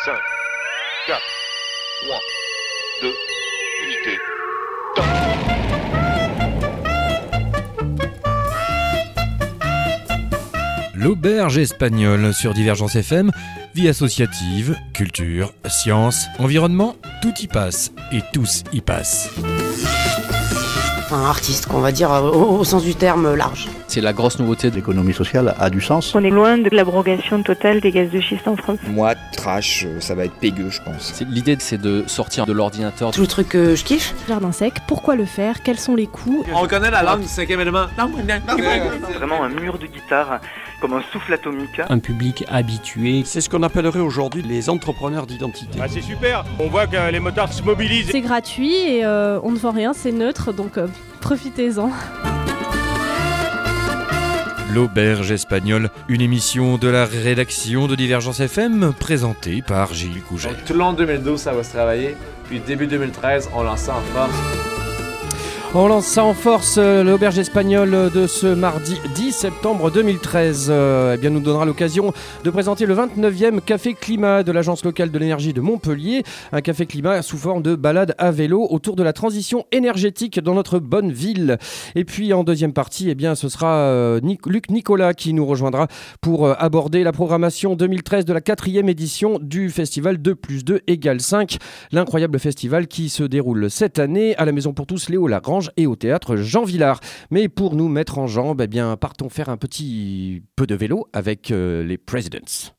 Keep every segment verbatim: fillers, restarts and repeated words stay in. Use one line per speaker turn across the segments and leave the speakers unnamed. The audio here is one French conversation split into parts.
cinq, quatre, trois, deux, unité, top.
L'auberge espagnole sur Divergence F M, vie associative, culture, science, environnement, tout y passe et tous y passent.
Un artiste, qu'on va dire au, au sens du terme large.
C'est la grosse nouveauté de
l'économie sociale a du sens.
On est loin de l'abrogation totale des gaz de schiste en France.
Moi, trash, ça va être pégueux, je pense.
C'est, l'idée, c'est de sortir de l'ordinateur.
Tout le truc que je kiffe.
Jardin sec, pourquoi le faire? Quels sont les coûts?
On reconnaît la langue du cinquième élément.
C'est vraiment un mur de guitare, comme un souffle atomique.
Un public habitué.
C'est ce qu'on appellerait aujourd'hui les entrepreneurs d'identité.
Ah, c'est super, on voit que les motards se mobilisent.
C'est gratuit et euh, on ne vend rien, c'est neutre, donc euh, profitez-en.
L'auberge espagnole, une émission de la rédaction de Divergence F M présentée par Gilles Couget.
Donc, tout le long de deux mille douze, ça va se travailler, puis début deux mille treize, on lance ça en force.
On lance ça en force, euh, l'auberge espagnole de ce mardi dix septembre deux mille treize. Euh, eh bien, nous donnera l'occasion de présenter le vingt-neuvième Café Climat de l'Agence locale de l'énergie de Montpellier. Un café climat sous forme de balade à vélo autour de la transition énergétique dans notre bonne ville. Et puis en deuxième partie, eh bien, ce sera euh, Nic- Luc Nicolas qui nous rejoindra pour euh, aborder la programmation deux mille treize de la quatrième édition du festival deux plus deux égale cinq. L'incroyable festival qui se déroule cette année à la Maison pour tous Léo Lagrange et au théâtre Jean Villard. Mais pour nous mettre en jambe, eh bien, partons faire un petit peu de vélo avec euh, les Presidents.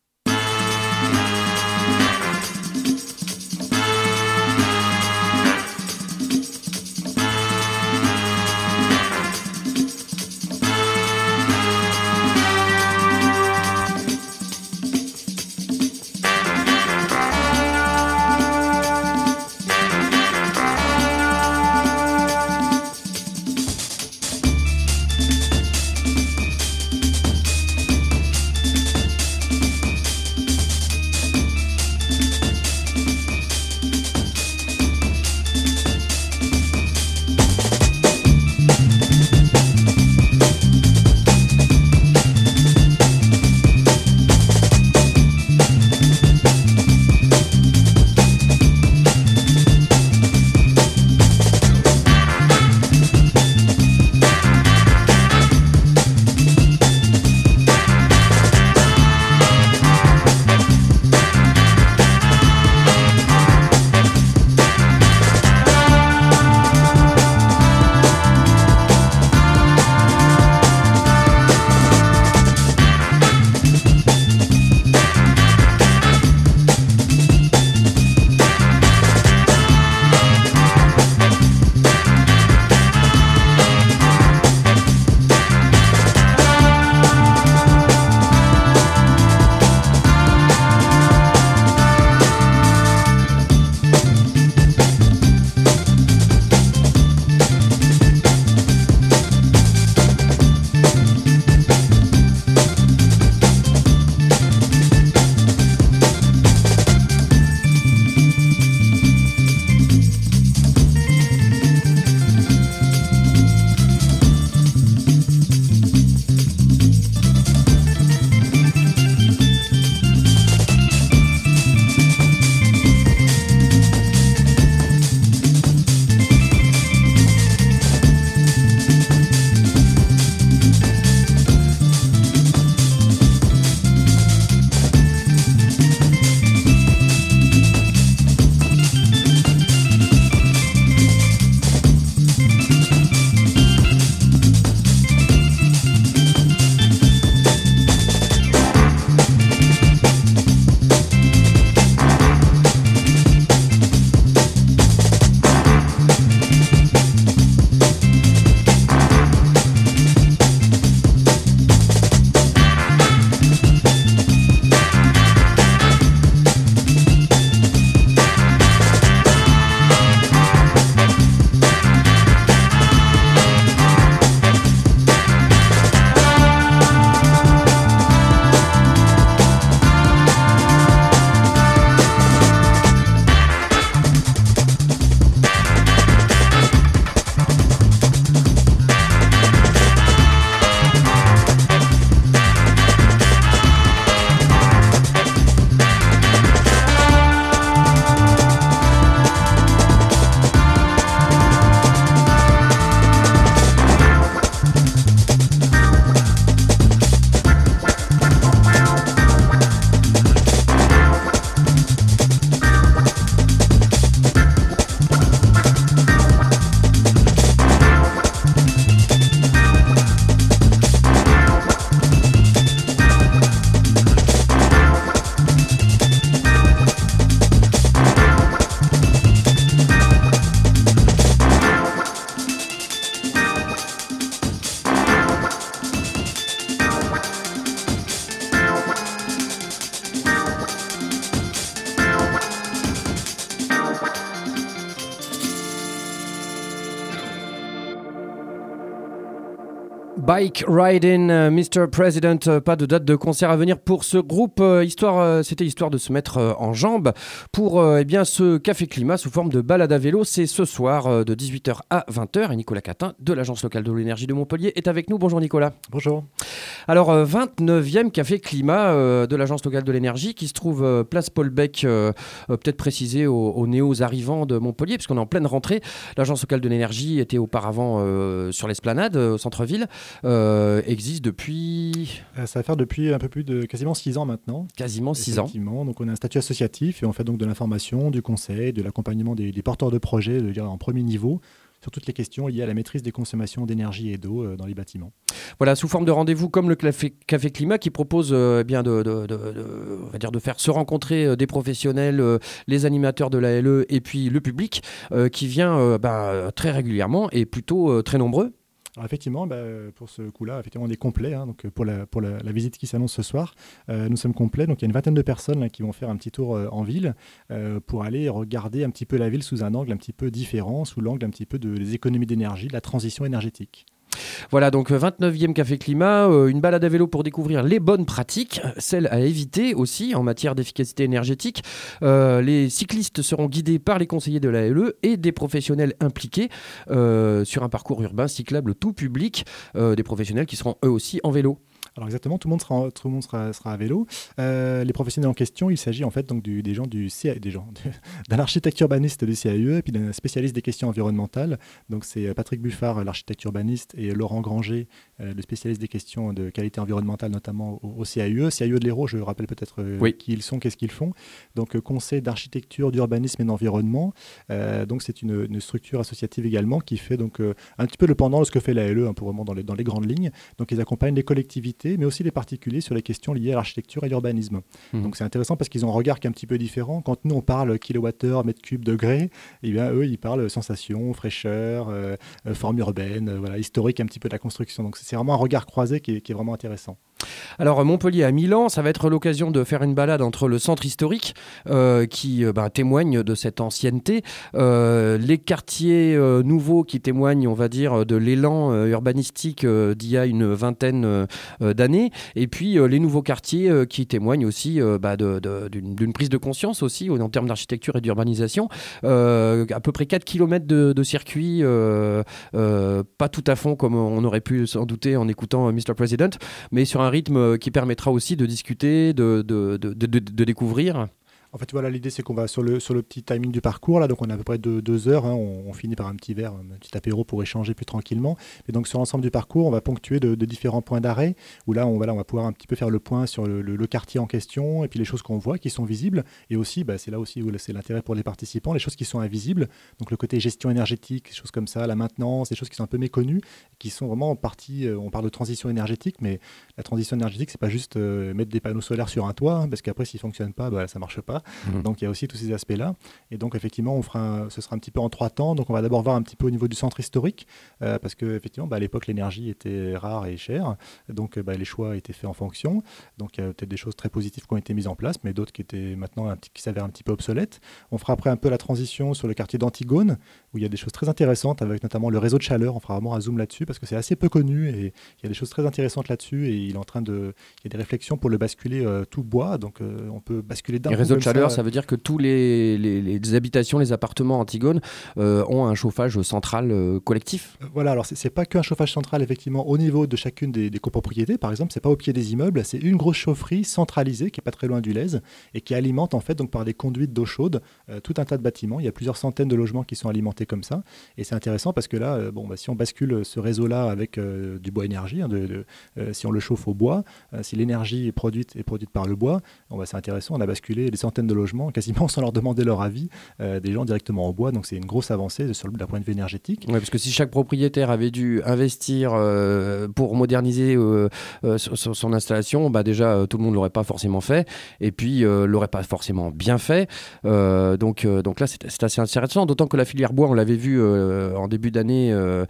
Bike Riding, euh, mister President, euh, pas de date de concert à venir pour ce groupe. Euh, histoire, euh, c'était histoire de se mettre euh, en jambes pour euh, eh bien, ce Café Climat sous forme de balade à vélo. C'est ce soir euh, de dix-huit heures à vingt heures. Et Nicolas Catin de l'Agence locale de l'énergie de Montpellier est avec nous. Bonjour Nicolas.
Bonjour.
Alors, euh, vingt-neuvième Café Climat euh, de l'Agence locale de l'énergie qui se trouve euh, place Paul Bec, euh, euh, peut-être précisé aux, aux néos arrivants de Montpellier, puisqu'on est en pleine rentrée. L'Agence locale de l'énergie était auparavant euh, sur l'esplanade, euh, au centre-ville. Euh, existe depuis...
Euh, ça va faire depuis un peu plus de quasiment six ans maintenant.
Quasiment six ans.
Donc on a un statut associatif et on fait donc de l'information, du conseil, de l'accompagnement des, des porteurs de projets, de dire en premier niveau, sur toutes les questions liées à la maîtrise des consommations d'énergie et d'eau euh, dans les bâtiments.
Voilà, sous forme de rendez-vous comme le Café, Café Climat qui propose euh, eh bien de, de, de, de, on va dire de faire se rencontrer euh, des professionnels, euh, les animateurs de l'A L E et puis le public euh, qui vient euh, bah, très régulièrement et plutôt euh, très nombreux.
Alors effectivement, bah, pour ce coup-là, effectivement, on est complet. Hein, donc pour la, pour la, la visite qui s'annonce ce soir, euh, nous sommes complets. Donc il y a une vingtaine de personnes là, qui vont faire un petit tour euh, en ville euh, pour aller regarder un petit peu la ville sous un angle un petit peu différent, sous l'angle un petit peu de, des économies d'énergie, de la transition énergétique.
Voilà, donc vingt-neuvième Café Climat, euh, une balade à vélo pour découvrir les bonnes pratiques, celles à éviter aussi en matière d'efficacité énergétique. Euh, les cyclistes seront guidés par les conseillers de l'A L E et des professionnels impliqués euh, sur un parcours urbain cyclable tout public, euh, des professionnels qui seront eux aussi en vélo.
Alors exactement, tout le monde sera, en, tout le monde sera, sera à vélo. Euh, les professionnels en question, il s'agit en fait donc du, des gens du C A, des gens de, d'un architecte urbaniste du C A U E et puis d'un spécialiste des questions environnementales. Donc c'est Patrick Buffard, l'architecte urbaniste, et Laurent Granger, euh, le spécialiste des questions de qualité environnementale, notamment au, au C A U E. C A U E de l'Hérault, je rappelle peut-être euh, oui. qui ils sont, qu'est-ce qu'ils font. Donc euh, conseil d'architecture, d'urbanisme et d'environnement. Euh, donc c'est une, une structure associative également qui fait donc euh, un petit peu le pendant de ce que fait l'A L E, hein, pour vraiment dans les, dans les grandes lignes. Donc ils accompagnent les collectivités, mais aussi les particuliers sur les questions liées à l'architecture et l'urbanisme. Mmh. Donc c'est intéressant parce qu'ils ont un regard qui est un petit peu différent. Quand nous on parle kilowattheure, mètre cube, degré, eh bien eux ils parlent sensation, fraîcheur, euh, forme urbaine, euh, voilà, historique un petit peu de la construction. Donc c'est vraiment un regard croisé qui est, qui est vraiment intéressant.
Alors Montpellier à Milan, ça va être l'occasion de faire une balade entre le centre historique euh, qui euh, bah, témoigne de cette ancienneté, euh, les quartiers euh, nouveaux qui témoignent, on va dire, de l'élan euh, urbanistique euh, d'il y a une vingtaine euh, d'années, et puis euh, les nouveaux quartiers euh, qui témoignent aussi euh, bah, de, de, d'une, d'une prise de conscience aussi en termes d'architecture et d'urbanisation. Euh, à peu près quatre kilomètres de, de circuit, euh, euh, pas tout à fond comme on aurait pu s'en douter en écoutant euh, mister President, mais sur un rythme qui permettra aussi de discuter, de, de, de, de, de découvrir.
En fait, voilà, l'idée, c'est qu'on va sur le, sur le petit timing du parcours, là, donc on a à peu près deux, deux heures, hein, on, on finit par un petit verre, un petit apéro pour échanger plus tranquillement. Et donc, sur l'ensemble du parcours, on va ponctuer de, de différents points d'arrêt, où là, on, voilà, on va pouvoir un petit peu faire le point sur le, le, le quartier en question, et puis les choses qu'on voit, qui sont visibles, et aussi, bah, c'est là aussi où c'est l'intérêt pour les participants, les choses qui sont invisibles, donc le côté gestion énergétique, des choses comme ça, la maintenance, des choses qui sont un peu méconnues, qui sont vraiment en partie, euh, on parle de transition énergétique, mais la transition énergétique, c'est pas juste euh, mettre des panneaux solaires sur un toit, hein, parce qu'après, s'ils fonctionnent pas, bah, ça marche pas. Mmh. Donc, il y a aussi tous ces aspects-là. Et donc, effectivement, on fera un, ce sera un petit peu en trois temps. Donc, on va d'abord voir un petit peu au niveau du centre historique, euh, parce qu'effectivement, bah, à l'époque, l'énergie était rare et chère. Donc, bah, les choix étaient faits en fonction. Donc, il y a peut-être des choses très positives qui ont été mises en place, mais d'autres qui étaient maintenant un petit, qui s'avèrent un petit peu obsolètes. On fera après un peu la transition sur le quartier d'Antigone, où il y a des choses très intéressantes, avec notamment le réseau de chaleur. On fera vraiment un zoom là-dessus, parce que c'est assez peu connu, et il y a des choses très intéressantes là-dessus, et il est en train de... Il y a des réflexions pour le basculer euh, tout bois, donc euh, on peut basculer d'un coup.
Les réseaux de chaleur, ça,
ça
veut dire que tous les, les, les habitations, les appartements Antigone euh, ont un chauffage central euh, collectif.
Voilà, alors c'est, c'est pas qu'un chauffage central effectivement au niveau de chacune des, des copropriétés, par exemple, c'est pas au pied des immeubles, c'est une grosse chaufferie centralisée qui est pas très loin du Lèze et qui alimente en fait donc par des conduites d'eau chaude euh, tout un tas de bâtiments. Il y a plusieurs centaines de logements qui sont alimentés comme ça, et c'est intéressant parce que là, euh, bon, bah, si on bascule ce réseau-là avec euh, du bois énergie, hein, de, de, euh, si on le chauffe au bois, euh, si l'énergie est produite est produite par le bois, bon, bah, c'est intéressant. On a basculé des centaines de logements quasiment sans leur demander leur avis, euh, des gens directement en bois, donc c'est une grosse avancée sur le, d'un point de vue énergétique.
Ouais, parce que si chaque propriétaire avait dû investir euh, pour moderniser euh, euh, son, son installation, bah déjà euh, tout le monde l'aurait pas forcément fait, et puis euh, l'aurait pas forcément bien fait. Euh, donc, euh, donc là c'est, c'est assez intéressant, d'autant que la filière bois, on l'avait vu euh, en début d'année euh,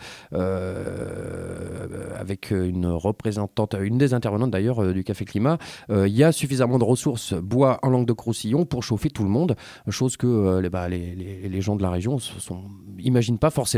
euh, avec une représentante, une des intervenantes d'ailleurs euh, du Café Climat. Il euh, y a suffisamment de ressources bois en langue de Roussillon pour chauffer tout le monde, chose que euh, les, bah, les, les, les gens de la région ne imaginent pas forcément.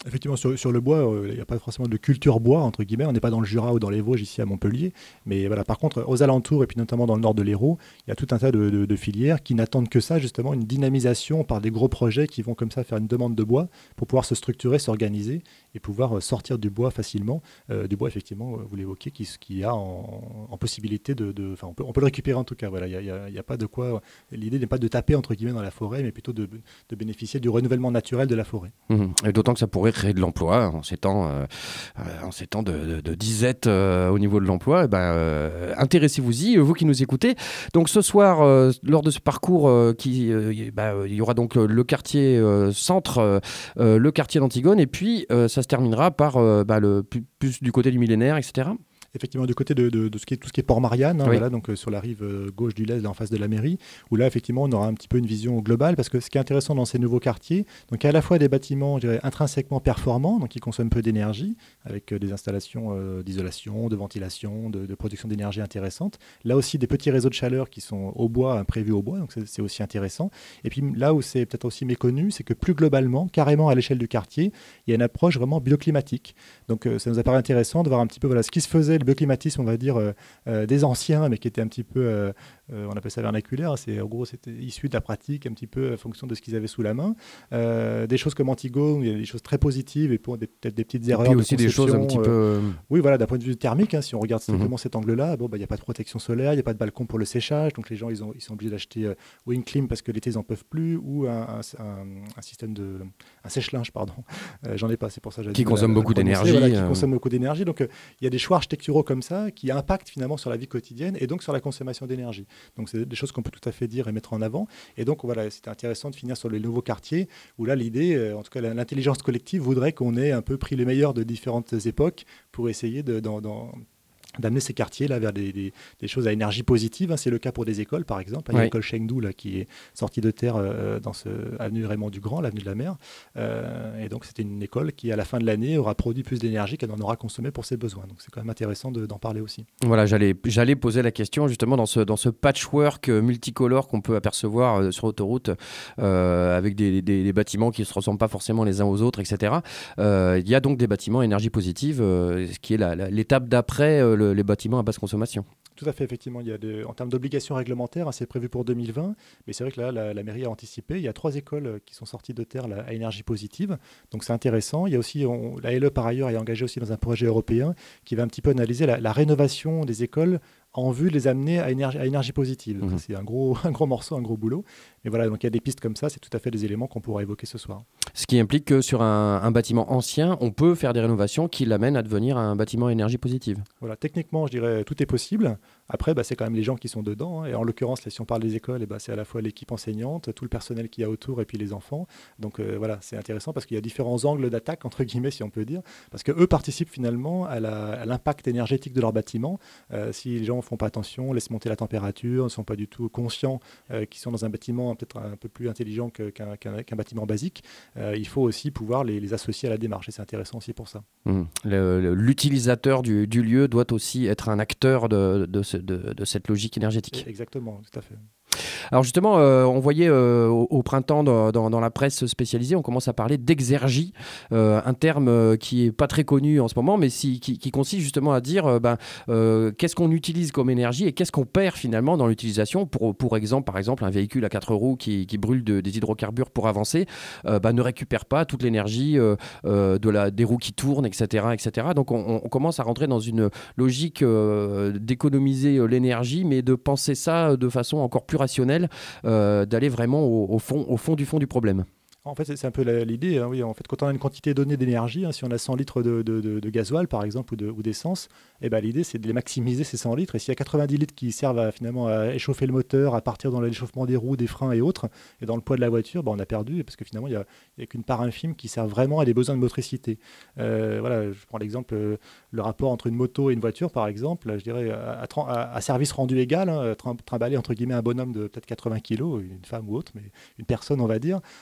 Effectivement, sur, sur le bois, il euh, n'y a pas forcément de culture bois, entre guillemets. On n'est pas dans le Jura ou dans les Vosges, ici à Montpellier. Mais voilà, par contre, aux alentours, et puis notamment dans le nord de l'Hérault, il y a tout un tas de, de, de filières qui n'attendent que ça, justement, une dynamisation par des gros projets qui vont comme ça faire une demande de bois pour pouvoir se structurer, s'organiser et pouvoir euh, sortir du bois facilement. Euh, du bois, effectivement, vous l'évoquez, qui, qui a en, en possibilité de... de on, peut, on peut le récupérer en tout cas. Voilà, il n'y a, a, a pas de quoi... L'idée n'est pas de taper, entre guillemets, dans la forêt, mais plutôt de, de bénéficier du renouvellement naturel de la forêt.
Mmh. Et d'autant que ça pourrait créer de l'emploi en ces temps, euh, en ces temps de, de, de disette euh, au niveau de l'emploi. Eh ben, euh, intéressez-vous-y, vous qui nous écoutez. Donc ce soir, euh, lors de ce parcours, euh, qui, euh, bah, il y aura donc le quartier euh, centre, euh, le quartier d'Antigone, et puis euh, ça se terminera par euh, bah, le plus, plus du côté du millénaire, et cetera.
Effectivement, du côté de, de, de ce qui est, tout ce qui est Port-Marianne, hein,
oui.
voilà, donc euh, sur la rive euh, gauche du Lez, en face de la mairie, où là, effectivement, on aura un petit peu une vision globale, parce que ce qui est intéressant dans ces nouveaux quartiers, donc il y a à la fois des bâtiments, je dirais, intrinsèquement performants, donc qui consomment peu d'énergie, avec euh, des installations euh, d'isolation, de ventilation, de, de production d'énergie intéressantes. Là aussi, des petits réseaux de chaleur qui sont au bois, hein, prévus au bois, donc c'est, c'est aussi intéressant. Et puis là où c'est peut-être aussi méconnu, c'est que plus globalement, carrément à l'échelle du quartier, il y a une approche vraiment bioclimatique. Donc euh, ça nous apparaît intéressant de voir un petit peu voilà, ce qui se faisait, le bioclimatisme, on va dire, euh, euh, des anciens, mais qui étaient un petit peu, euh, euh, on appelle ça vernaculaire, c'est, en gros, c'était issu de la pratique, un petit peu en fonction de ce qu'ils avaient sous la main. Euh, des choses comme Antigone, où il y a des choses très positives, et pour des, peut-être des petites erreurs.
Et puis aussi
de
des choses un petit
euh,
peu...
Oui, voilà, d'un point de vue thermique, hein, si on regarde strictement
mm-hmm.
cet angle-là, bon, bah, il n'y a pas de protection solaire, il n'y a pas de balcon pour le séchage, donc les gens, ils, ont, ils sont obligés d'acheter euh, ou une clim parce que l'été, ils n'en peuvent plus, ou un, un, un, un système de... un sèche-linge, pardon. Euh, j'en ai pas, c'est pour ça que j'ai
Qui
dit,
consomme
la,
beaucoup
la
d'énergie.
Voilà,
euh...
qui consomme beaucoup d'énergie. Donc, il euh, y a des choix architecturaux comme ça qui impactent finalement sur la vie quotidienne et donc sur la consommation d'énergie. Donc, c'est des choses qu'on peut tout à fait dire et mettre en avant. Et donc, voilà, c'était intéressant de finir sur les nouveaux quartiers où là, l'idée, euh, en tout cas, l'intelligence collective voudrait qu'on ait un peu pris les meilleurs de différentes époques pour essayer de, dans, dans, d'amener ces quartiers-là vers des, des, des choses à énergie positive. Hein. C'est le cas pour des écoles, par exemple. Il y a
ouais.
l'école Chengdu là, qui est sortie de terre euh, dans ce avenue Raymond Dugrand, l'avenue de la Mer. Euh, et donc, c'était une école qui, à la fin de l'année, aura produit plus d'énergie qu'elle en aura consommé pour ses besoins. Donc, c'est quand même intéressant de, d'en parler aussi.
Voilà, j'allais, j'allais poser la question justement dans ce, dans ce patchwork multicolore qu'on peut apercevoir euh, sur l'autoroute euh, avec des, des, des bâtiments qui ne se ressemblent pas forcément les uns aux autres, et cetera. Euh, il y a donc des bâtiments à énergie positive, euh, ce qui est la, la, l'étape d'après euh, le, les bâtiments à basse consommation.
Tout à fait, effectivement. Il y a de, en termes d'obligations réglementaires, hein, c'est prévu pour deux mille vingt, mais c'est vrai que là, la, la mairie a anticipé. Il y a trois écoles qui sont sorties de terre là, à énergie positive, donc c'est intéressant. Il y a aussi, on, la L E par ailleurs est engagée aussi dans un projet européen qui va un petit peu analyser la, la rénovation des écoles en vue de les amener à énergie, à énergie positive. Donc, mmh. C'est un gros, un gros morceau, un gros boulot. Mais voilà, donc il y a des pistes comme ça, c'est tout à fait des éléments qu'on pourra évoquer ce soir.
Ce qui implique que sur un, un bâtiment ancien, on peut faire des rénovations qui l'amènent à devenir un bâtiment à énergie positive.
Voilà, techniquement, je dirais, tout est possible. Après, bah, c'est quand même les gens qui sont dedans. Hein. Et en l'occurrence, là, si on parle des écoles, eh bah, c'est à la fois l'équipe enseignante, tout le personnel qu'il y a autour et puis les enfants. Donc euh, voilà, c'est intéressant parce qu'il y a différents angles d'attaque, entre guillemets, si on peut dire. Parce qu'eux participent finalement à, la, à l'impact énergétique de leur bâtiment. Euh, si les gens ne font pas attention, laissent monter la température, ne sont pas du tout conscients euh, qu'ils sont dans un bâtiment peut-être un peu plus intelligent que, qu'un, qu'un, qu'un bâtiment basique, euh, il faut aussi pouvoir les, les associer à la démarche. Et c'est intéressant aussi pour ça.
Mmh. Le, le, l'utilisateur du, du lieu doit aussi être un acteur de, de, ce, de, de cette logique énergétique.
Exactement, tout à fait.
Alors justement, euh, on voyait euh, au, au printemps dans, dans, dans la presse spécialisée, on commence à parler d'exergie, euh, un terme euh, qui est pas très connu en ce moment, mais si, qui, qui consiste justement à dire euh, ben, euh, qu'est-ce qu'on utilise comme énergie et qu'est-ce qu'on perd finalement dans l'utilisation. Pour, pour exemple, par exemple, un véhicule à quatre roues qui, qui brûle de, des hydrocarbures pour avancer, euh, ben, ne récupère pas toute l'énergie euh, euh, de la, des roues qui tournent, et cetera, et cetera. Donc on, on commence à rentrer dans une logique euh, d'économiser l'énergie, mais de penser ça de façon encore plus rationnelle, euh, d'aller vraiment au, au, fond, au fond du fond du problème.
En fait, c'est, c'est un peu la, l'idée. Hein, oui. En fait, quand on a une quantité donnée d'énergie, hein, si on a cent litres de, de, de, de gasoil, par exemple, ou, de, ou d'essence, eh ben, l'idée, c'est de les maximiser, ces cent litres. Et s'il y a quatre-vingt-dix litres qui servent à, finalement, à échauffer le moteur, à partir dans l'échauffement des roues, des freins et autres, et dans le poids de la voiture, ben, on a perdu, parce que finalement, il n'y a, a qu'une part infime qui sert vraiment à des besoins de motricité. Euh, voilà, je prends l'exemple, euh, le rapport entre une moto et une voiture, par exemple, je dirais, à, à, à service rendu égal, hein, trim, trimballer, entre guillemets, un bonhomme de peut-être quatre-vingts kilos, une femme ou autre, mais une personne, on va dire, euh, voilà,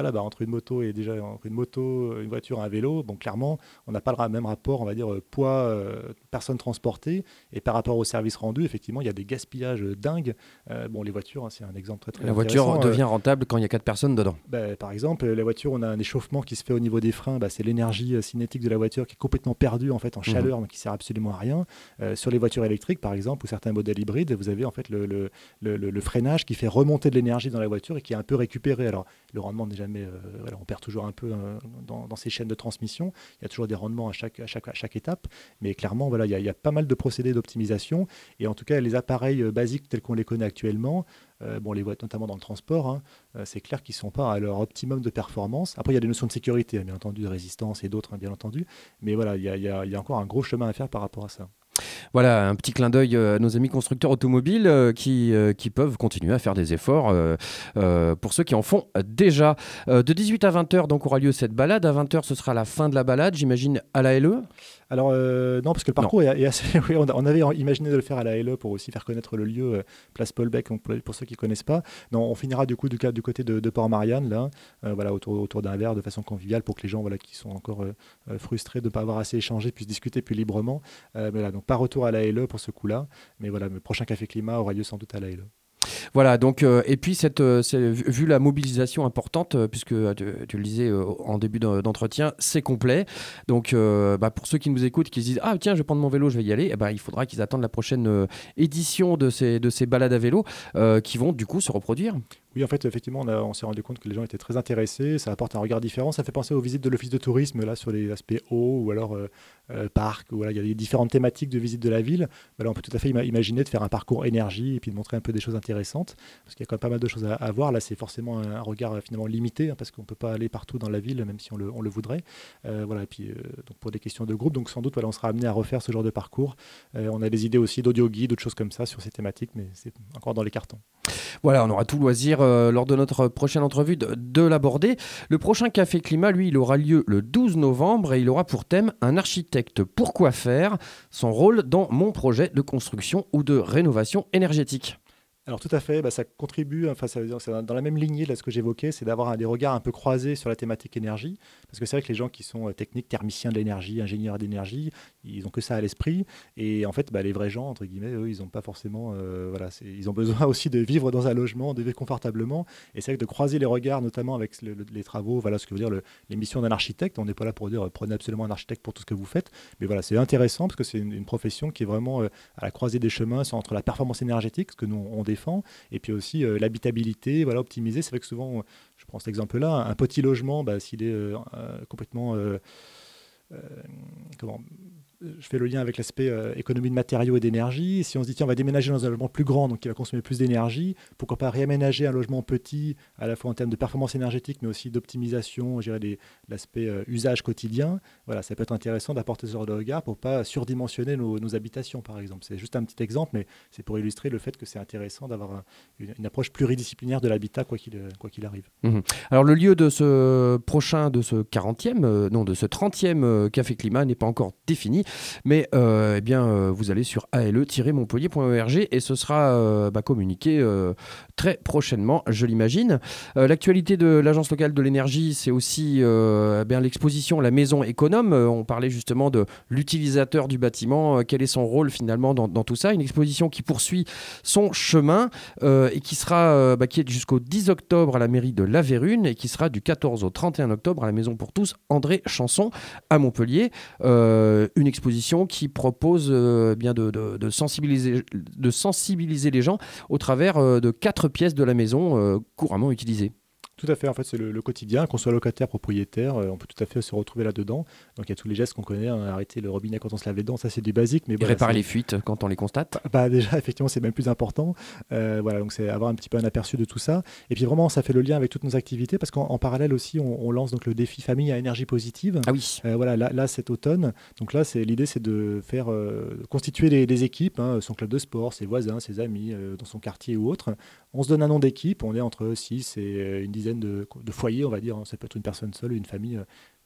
voilà, bah, entre une moto et déjà entre une moto, une voiture et un vélo, bon, clairement, on n'a pas le même rapport, on va dire, poids, euh, personnes transportées. Et par rapport au service rendu, effectivement, il y a des gaspillages dingues. Euh, bon, les voitures, hein, c'est un exemple très très
La voiture
intéressant.
devient rentable quand il y a quatre personnes dedans.
Bah, par exemple, la voiture, on a un échauffement qui se fait au niveau des freins. Bah, c'est l'énergie cinétique de la voiture qui est complètement perdue en fait en chaleur, mmh. donc qui sert absolument à rien. Euh, sur les voitures électriques, par exemple, ou certains modèles hybrides, vous avez en fait le, le, le, le freinage qui fait remonter de l'énergie dans la voiture et qui est un peu récupéré. Alors, le rendement n'est jamais, euh, voilà, on perd toujours un peu euh, dans, dans ces chaînes de transmission. Il y a toujours des rendements à chaque, à chaque, à chaque étape, mais clairement, voilà, il y a, il y a pas mal de procédés d'optimisation. Et en tout cas, les appareils euh, basiques tels qu'on les connaît actuellement, euh, bon, les voitures notamment dans le transport, hein, euh, c'est clair qu'ils ne sont pas à leur optimum de performance. Après, il y a des notions de sécurité, bien entendu, de résistance et d'autres, hein, bien entendu. Mais voilà, il y a, il y a, il y a encore un gros chemin à faire par rapport à ça.
Voilà, un petit clin d'œil à nos amis constructeurs automobiles euh, qui, euh, qui peuvent continuer à faire des efforts euh, euh, pour ceux qui en font déjà. Euh, de dix-huit à vingt heures, donc, aura lieu cette balade. À vingt heures, ce sera la fin de la balade, j'imagine, à la L E.
Alors, euh, non, parce que le parcours est, est assez... Oui, on, on avait imaginé de le faire à la L E pour aussi faire connaître le lieu, euh, place Paul-Bec, donc pour, pour ceux qui ne connaissent pas. Non, on finira du coup du, du côté de, de Port-Marianne, là, euh, voilà, autour, autour d'un verre de façon conviviale pour que les gens voilà, qui sont encore euh, frustrés de ne pas avoir assez échangé puissent discuter plus librement. Euh, mais là, donc pas retour à la L E pour ce coup-là. Mais voilà, le prochain Café Climat aura lieu sans doute à la L E.
Voilà, donc, euh, et puis, cette, euh, vu la mobilisation importante, euh, puisque euh, tu, tu le disais euh, en début d'entretien, c'est complet. Donc, euh, bah, pour ceux qui nous écoutent, qui se disent « Ah, tiens, je vais prendre mon vélo, je vais y aller eh », bah, il faudra qu'ils attendent la prochaine euh, édition de ces, de ces balades à vélo euh, qui vont, du coup, se reproduire.
Oui, en fait, effectivement, on, a, on s'est rendu compte que les gens étaient très intéressés. Ça apporte un regard différent. Ça fait penser aux visites de l'office de tourisme, là, sur les aspects eau ou alors euh, euh, parc. Voilà, il y a des différentes thématiques de visite de la ville. Voilà, on peut tout à fait ima- imaginer de faire un parcours énergie et puis de montrer un peu des choses intéressantes. Parce qu'il y a quand même pas mal de choses à, à voir. Là, c'est forcément un, un regard euh, finalement limité, hein, parce qu'on ne peut pas aller partout dans la ville, même si on le, on le voudrait. Euh, voilà, et puis, euh, donc pour des questions de groupe, donc sans doute, voilà, on sera amené à refaire ce genre de parcours. Euh, on a des idées aussi d'audio-guide, d'autres choses comme ça sur ces thématiques, mais c'est encore dans les cartons.
Voilà, on aura tout loisir euh, lors de notre prochaine entrevue de, de l'aborder. Le prochain Café Climat, lui, il aura lieu le douze novembre et il aura pour thème un architecte. Pourquoi faire son rôle dans mon projet de construction ou de rénovation énergétique.
Alors tout à fait, bah, ça contribue, enfin, ça veut dire, c'est dans la même lignée de ce que j'évoquais, c'est d'avoir un, des regards un peu croisés sur la thématique énergie, parce que c'est vrai que les gens qui sont euh, techniques, thermiciens de l'énergie, ingénieurs d'énergie, ils n'ont que ça à l'esprit, et en fait bah, les vrais gens, entre guillemets, eux, ils n'ont pas forcément, euh, voilà, c'est, ils ont besoin aussi de vivre dans un logement, de vivre confortablement, et c'est vrai que de croiser les regards, notamment avec le, le, les travaux, voilà ce que veut dire le, les missions d'un architecte, on n'est pas là pour dire euh, prenez absolument un architecte pour tout ce que vous faites, mais voilà, c'est intéressant, parce que c'est une, une profession qui est vraiment euh, à la croisée des chemins, c'est entre la performance énergétique, ce que nous on défend, et puis aussi euh, l'habitabilité, voilà, optimiser. C'est vrai que souvent, euh, je prends cet exemple-là, un petit logement, bah, s'il est euh, euh, complètement... Euh, euh, comment je fais le lien avec l'aspect euh, économie de matériaux et d'énergie. Si on se dit, tiens, on va déménager dans un logement plus grand, donc qui va consommer plus d'énergie, pourquoi pas réaménager un logement petit, à la fois en termes de performance énergétique, mais aussi d'optimisation, je dirais, des, l'aspect euh, usage quotidien. Voilà, ça peut être intéressant d'apporter ce genre de regard pour ne pas surdimensionner nos, nos habitations, par exemple. C'est juste un petit exemple, mais c'est pour illustrer le fait que c'est intéressant d'avoir un, une, une approche pluridisciplinaire de l'habitat, quoi qu'il, quoi qu'il arrive.
Mmh. Alors, le lieu de ce prochain, de ce quarantième, euh, non, de ce trentième euh, Café Climat n'est pas encore défini. Mais euh, eh bien, euh, vous allez sur a l e tiret montpellier point org et ce sera euh, bah, communiqué euh, très prochainement, je l'imagine. Euh, l'actualité de l'Agence locale de l'énergie, c'est aussi euh, eh bien, l'exposition La Maison Économe. Euh, on parlait justement de l'utilisateur du bâtiment, euh, quel est son rôle finalement dans, dans tout ça. Une exposition qui poursuit son chemin euh, et qui sera euh, bah, qui est jusqu'au dix octobre à la mairie de La Vérune et qui sera du quatorze au trente et un octobre à la Maison pour tous André Chanson à Montpellier. Euh, une exposition qui propose euh, bien de, de, de, sensibiliser, de sensibiliser les gens au travers euh, de quatre pièces de la maison euh, couramment utilisées.
Tout à fait, en fait, c'est le, le quotidien, qu'on soit locataire, propriétaire, euh, on peut tout à fait se retrouver là-dedans. Donc il y a tous les gestes qu'on connaît, hein, arrêter le robinet quand on se lave les dents, ça c'est du basique. Mais
et
voilà,
réparer
c'est...
les fuites quand on les constate.
Bah, déjà, effectivement, c'est même plus important. Euh, voilà, donc c'est avoir un petit peu un aperçu de tout ça. Et puis vraiment, ça fait le lien avec toutes nos activités, parce qu'en en parallèle aussi, on, on lance donc le défi famille à énergie positive.
Ah oui.
Euh, voilà, là, là, cet automne. Donc là, c'est, l'idée, c'est de faire euh, constituer des, des équipes, hein, son club de sport, ses voisins, ses amis, euh, dans son quartier ou autre. On se donne un nom d'équipe, on est entre six et une dizaine de, de foyers, on va dire, ça peut être une personne seule, une famille,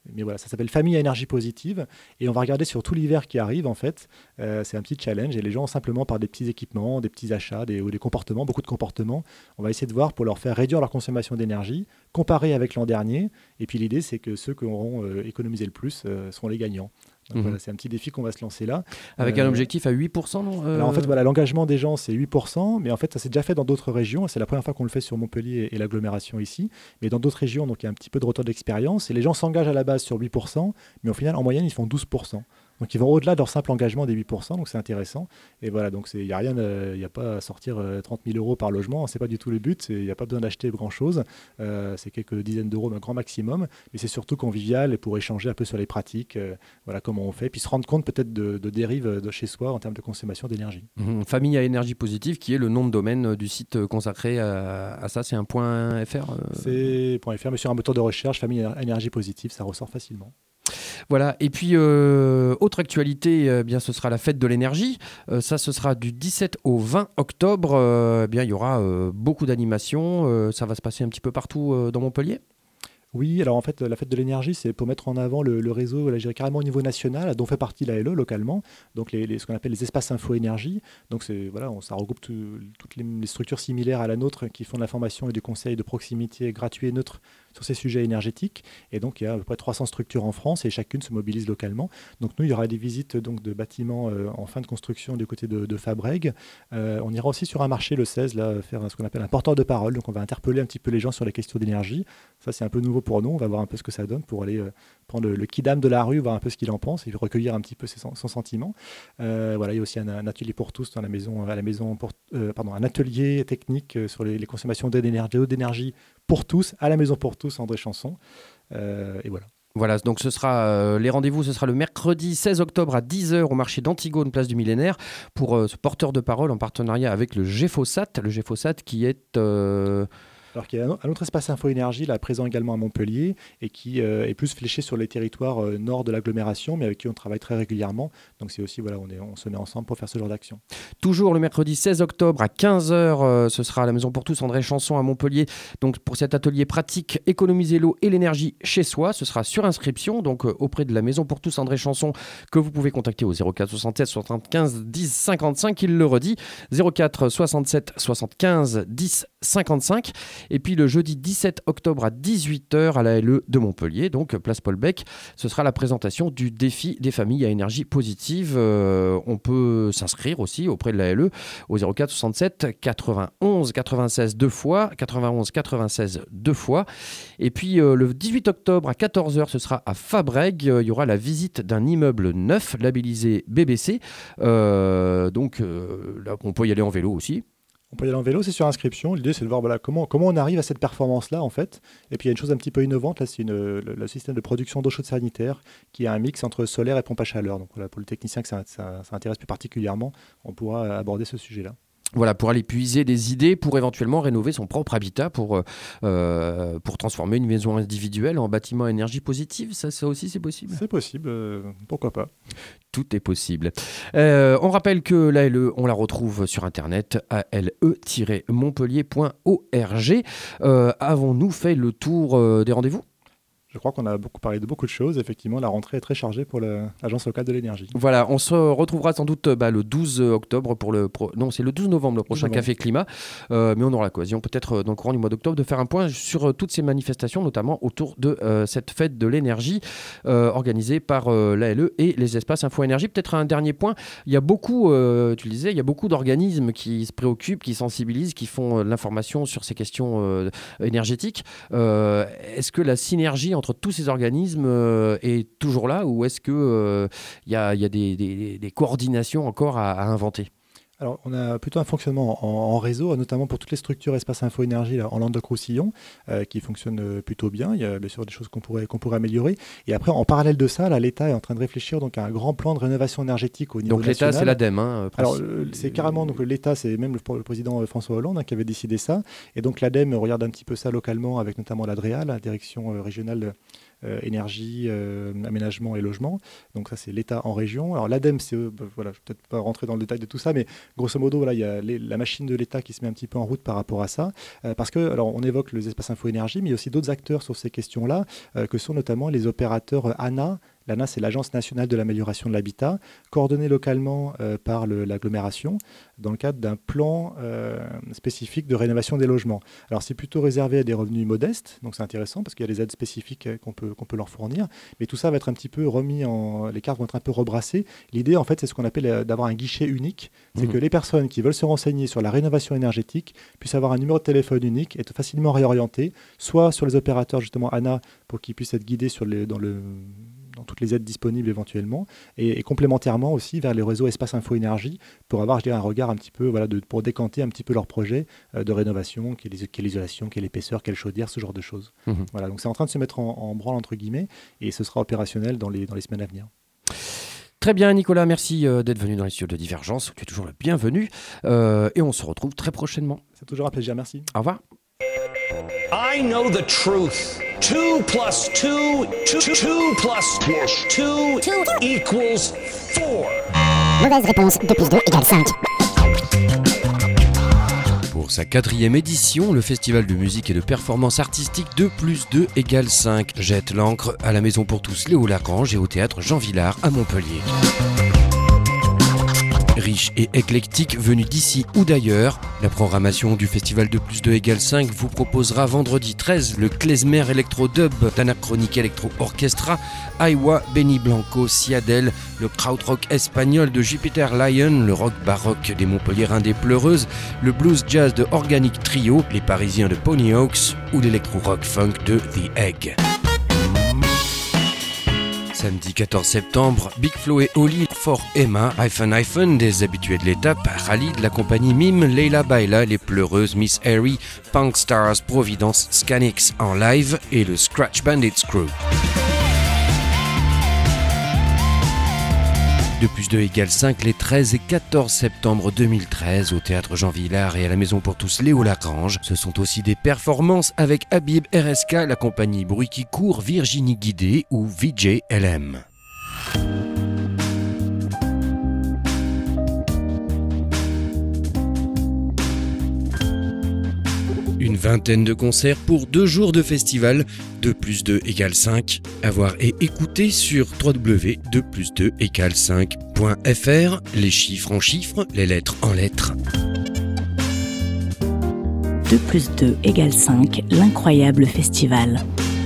mais voilà, ça s'appelle Famille à énergie positive. Et on va regarder sur tout l'hiver qui arrive, en fait. Euh, c'est un petit challenge. Et les gens, simplement par des petits équipements, des petits achats des, ou des comportements, beaucoup de comportements, on va essayer de voir pour leur faire réduire leur consommation d'énergie, comparer avec l'an dernier. Et puis l'idée, c'est que ceux qui auront euh, économisé le plus euh, seront les gagnants. Donc, mmh. voilà, c'est un petit défi qu'on va se lancer là.
Avec
euh,
un objectif à huit pour cent, non euh...
Alors en fait, voilà, l'engagement des gens, c'est huit pour cent, mais en fait, ça s'est déjà fait dans d'autres régions. C'est la première fois qu'on le fait sur Montpellier et, et l'agglomération ici. Mais dans d'autres régions, donc il y a un petit peu de retour d'expérience. Et les gens s'engagent à la base sur huit pour cent, mais au final, en moyenne, ils font douze pour cent. Donc ils vont au-delà de leur simple engagement des huit pour cent, donc c'est intéressant. Et voilà, donc il n'y a rien, il euh, n'y a pas à sortir euh, trente mille euros par logement, c'est pas du tout le but, il n'y a pas besoin d'acheter grand-chose, euh, c'est quelques dizaines d'euros, un grand maximum, mais c'est surtout convivial et pour échanger un peu sur les pratiques, euh, voilà comment on fait, puis se rendre compte peut-être de, de dérives de chez soi en termes de consommation d'énergie.
Mmh, Famille à énergie positive, qui est le nom de domaine du site consacré à, à ça, c'est un point .fr euh...
C'est .fr, mais sur un moteur de recherche, Famille à énergie positive, ça ressort facilement.
Voilà, et puis euh, autre actualité, euh, bien, ce sera la fête de l'énergie. Euh, ça, ce sera du dix-sept au vingt octobre. Euh, bien, il y aura euh, beaucoup d'animations. Euh, ça va se passer un petit peu partout euh, dans Montpellier.
Oui, alors en fait, la fête de l'énergie, c'est pour mettre en avant le, le réseau, là, je dirais carrément au niveau national, dont fait partie l'A L E localement, donc les, les, ce qu'on appelle les espaces info-énergie. Donc c'est, voilà, on, ça regroupe tout, toutes les, les structures similaires à la nôtre qui font de l'information et du conseil de proximité gratuit et neutre sur ces sujets énergétiques. Et donc il y a à peu près trois cents structures en France et chacune se mobilise localement. Donc nous, il y aura des visites donc, de bâtiments euh, en fin de construction du côté de, de Fabrègues. Euh, on ira aussi sur un marché le seize, là, faire ce qu'on appelle un porteur de parole. Donc on va interpeller un petit peu les gens sur les questions d'énergie. Ça, c'est un peu nouveau pour nous. On va voir un peu ce que ça donne pour aller euh, prendre le, le kidam de la rue, voir un peu ce qu'il en pense et recueillir un petit peu ses, son sentiment. Euh, voilà, il y a aussi un, un atelier pour tous dans la maison, à la maison pour, euh, pardon, un atelier technique euh, sur les, les consommations d'énergie, d'énergie pour tous, à la maison pour tous, André Chanson. Euh, et voilà.
Voilà, donc ce sera euh, les rendez-vous, ce sera le mercredi seize octobre à dix heures au marché d'Antigone, place du Millénaire, pour euh, ce porteur de parole en partenariat avec le GEFOSAT, le GEFOSAT qui est... Euh
Alors qu'il y a un autre espace info-énergie, là, présent également à Montpellier, et qui euh, est plus fléché sur les territoires euh, nord de l'agglomération, mais avec qui on travaille très régulièrement. Donc c'est aussi, voilà, on, est, on se met ensemble pour faire ce genre d'action.
Toujours le mercredi seize octobre à quinze heures, euh, ce sera à la Maison pour tous, André Chanson à Montpellier. Donc pour cet atelier pratique, économiser l'eau et l'énergie chez soi, ce sera sur inscription, donc euh, auprès de la Maison pour tous, André Chanson, que vous pouvez contacter au zéro quatre soixante-sept soixante-quinze dix cinquante-cinq, il le redit, zéro quatre soixante-sept soixante-quinze dix cinquante-cinq. Et puis le jeudi dix-sept octobre à dix-huit heures à la L E de Montpellier, donc place Paul Bec, ce sera la présentation du défi des familles à énergie positive. Euh, on peut s'inscrire aussi auprès de la L E au zéro quatre soixante-sept quatre-vingt-onze quatre-vingt-seize deux fois, quatre-vingt-onze quatre-vingt-seize deux fois. Et puis euh, le dix-huit octobre à quatorze heures, ce sera à Fabrègues. Euh, il y aura la visite d'un immeuble neuf labellisé B B C. Euh, donc euh, là, on peut y aller en vélo aussi.
On peut y aller en vélo, c'est sur inscription. L'idée, c'est de voir voilà, comment, comment on arrive à cette performance-là, en fait. Et puis, il y a une chose un petit peu innovante, là, c'est une, le, le système de production d'eau chaude sanitaire qui a un mix entre solaire et pompe à chaleur. Donc, voilà, pour le technicien que ça, ça, ça intéresse plus particulièrement, on pourra aborder ce sujet-là.
Voilà, pour aller puiser des idées pour éventuellement rénover son propre habitat, pour, euh, pour transformer une maison individuelle en bâtiment à énergie positive. Ça, ça aussi, c'est possible ?
C'est possible, euh, pourquoi pas.
Tout est possible. Euh, on rappelle que l'A L E, on la retrouve sur Internet, a l e tiret montpellier point org. Euh, avons-nous fait le tour euh, des rendez-vous ?
Je crois qu'on a beaucoup parlé de beaucoup de choses. Effectivement, la rentrée est très chargée pour l'Agence locale de l'énergie.
Voilà, on se retrouvera sans doute bah, le douze octobre pour le... Pro... Non, c'est le douze novembre, le prochain Café Climat. Euh, mais on aura l'occasion, peut-être dans le courant du mois d'octobre, de faire un point sur euh, toutes ces manifestations, notamment autour de euh, cette fête de l'énergie euh, organisée par euh, l'A L E et les espaces info-énergie. Peut-être un dernier point. Il y a beaucoup, euh, tu le disais, il y a beaucoup d'organismes qui se préoccupent, qui sensibilisent, qui font euh, l'information sur ces questions euh, énergétiques. Euh, est-ce que la synergie entre tous ces organismes euh, est toujours là, ou est-ce qu'il euh, y a, y a des, des, des coordinations encore à, à inventer ?
Alors, on a plutôt un fonctionnement en, en réseau, notamment pour toutes les structures espace info-énergie là, en Languedoc-Roussillon, euh, qui fonctionnent plutôt bien. Il y a bien sûr des choses qu'on pourrait, qu'on pourrait améliorer. Et après, en parallèle de ça, là, l'État est en train de réfléchir donc, à un grand plan de rénovation énergétique au niveau
donc,
national.
Donc l'État, c'est l'ADEME. Hein,
Alors, euh, c'est carrément donc, l'État, c'est même le, le président François Hollande hein, qui avait décidé ça. Et donc l'ADEME regarde un petit peu ça localement, avec notamment l'ADREA, la direction euh, régionale euh, énergie, euh, aménagement et logement. Donc ça, c'est l'État en région. Alors l'ADEME, c'est, euh, bah, voilà, je ne vais peut-être pas rentrer dans le détail de tout ça, mais grosso modo, voilà, il y a les, la machine de l'État qui se met un petit peu en route par rapport à ça. Euh, parce que, alors, on évoque les espaces info-énergie, mais il y a aussi d'autres acteurs sur ces questions-là, euh, que sont notamment les opérateurs euh, A N A. L'A N A, c'est l'Agence nationale de l'amélioration de l'habitat, coordonnée localement euh, par le, l'agglomération dans le cadre d'un plan euh, spécifique de rénovation des logements. Alors, c'est plutôt réservé à des revenus modestes, donc c'est intéressant parce qu'il y a des aides spécifiques qu'on peut, qu'on peut leur fournir, mais tout ça va être un petit peu remis en... Les cartes vont être un peu rebrassées. L'idée, en fait, c'est ce qu'on appelle euh, d'avoir un guichet unique. C'est mmh. que les personnes qui veulent se renseigner sur la rénovation énergétique puissent avoir un numéro de téléphone unique et être facilement réorientés, soit sur les opérateurs, justement, A N A, pour qu'ils puissent être guidés sur les, dans le... dans toutes les aides disponibles éventuellement, et, et complémentairement aussi vers les réseaux Espace Info Énergie pour avoir, je dirais, un regard un petit peu, voilà, de, pour décanter un petit peu leur projet euh, de rénovation, quelle est, quelle est l'isolation, quelle est l'épaisseur, quelle chaudière, ce genre de choses. Mmh. Voilà, donc c'est en train de se mettre en, en branle, entre guillemets, et ce sera opérationnel dans les, dans les semaines à venir.
Très bien, Nicolas, merci euh, d'être venu dans les studios de Divergence. Tu es toujours le bienvenu, euh, et on se retrouve très prochainement.
C'est toujours un plaisir, merci.
Au revoir.
I know the truth. Two plus two, two, two plus two, two equals four.
Mauvaise réponse, deux plus deux égale cinq.
Pour sa quatrième édition, le festival de musique et de performance artistique deux plus deux égale cinq jette l'ancre à la Maison pour tous Léo Lagrange et au théâtre Jean Villard à Montpellier. Riche et éclectique, venu d'ici ou d'ailleurs, la programmation du festival deux plus deux égale cinq vous proposera vendredi treize le klezmer électro-dub d'Anachronique Electro Orchestra, Aiwa, Benny Blanco, Ciadel, le krautrock espagnol de Jupiter Lion, le rock baroque des Montpelliérains des Pleureuses, le blues jazz de Organic Trio, les Parisiens de Ponyhawks ou l'électro-rock funk de The Egg. Samedi quatorze septembre, Big Flo et Oli, For Emma, Hyphen Hyphen, des habitués de l'étape, Rally de la compagnie Mime, Leila Baila, les Pleureuses, Miss Harry, Punk Stars, Providence, Scanix en live et le Scratch Bandits Crew. deux plus deux égale cinq les treize et quatorze septembre deux mille treize au théâtre Jean Villard et à la Maison pour tous Léo Lagrange. Ce sont aussi des performances avec Habib R S K, la compagnie Bruit qui court, Virginie Guidé ou V J L M. Une vingtaine de concerts pour deux jours de festival, deux plus deux égale cinq. À voir et écouter sur w w w point deux plus deux égale cinq point f r, les chiffres en chiffres, les lettres en lettres.
deux plus deux égale cinq, l'incroyable festival.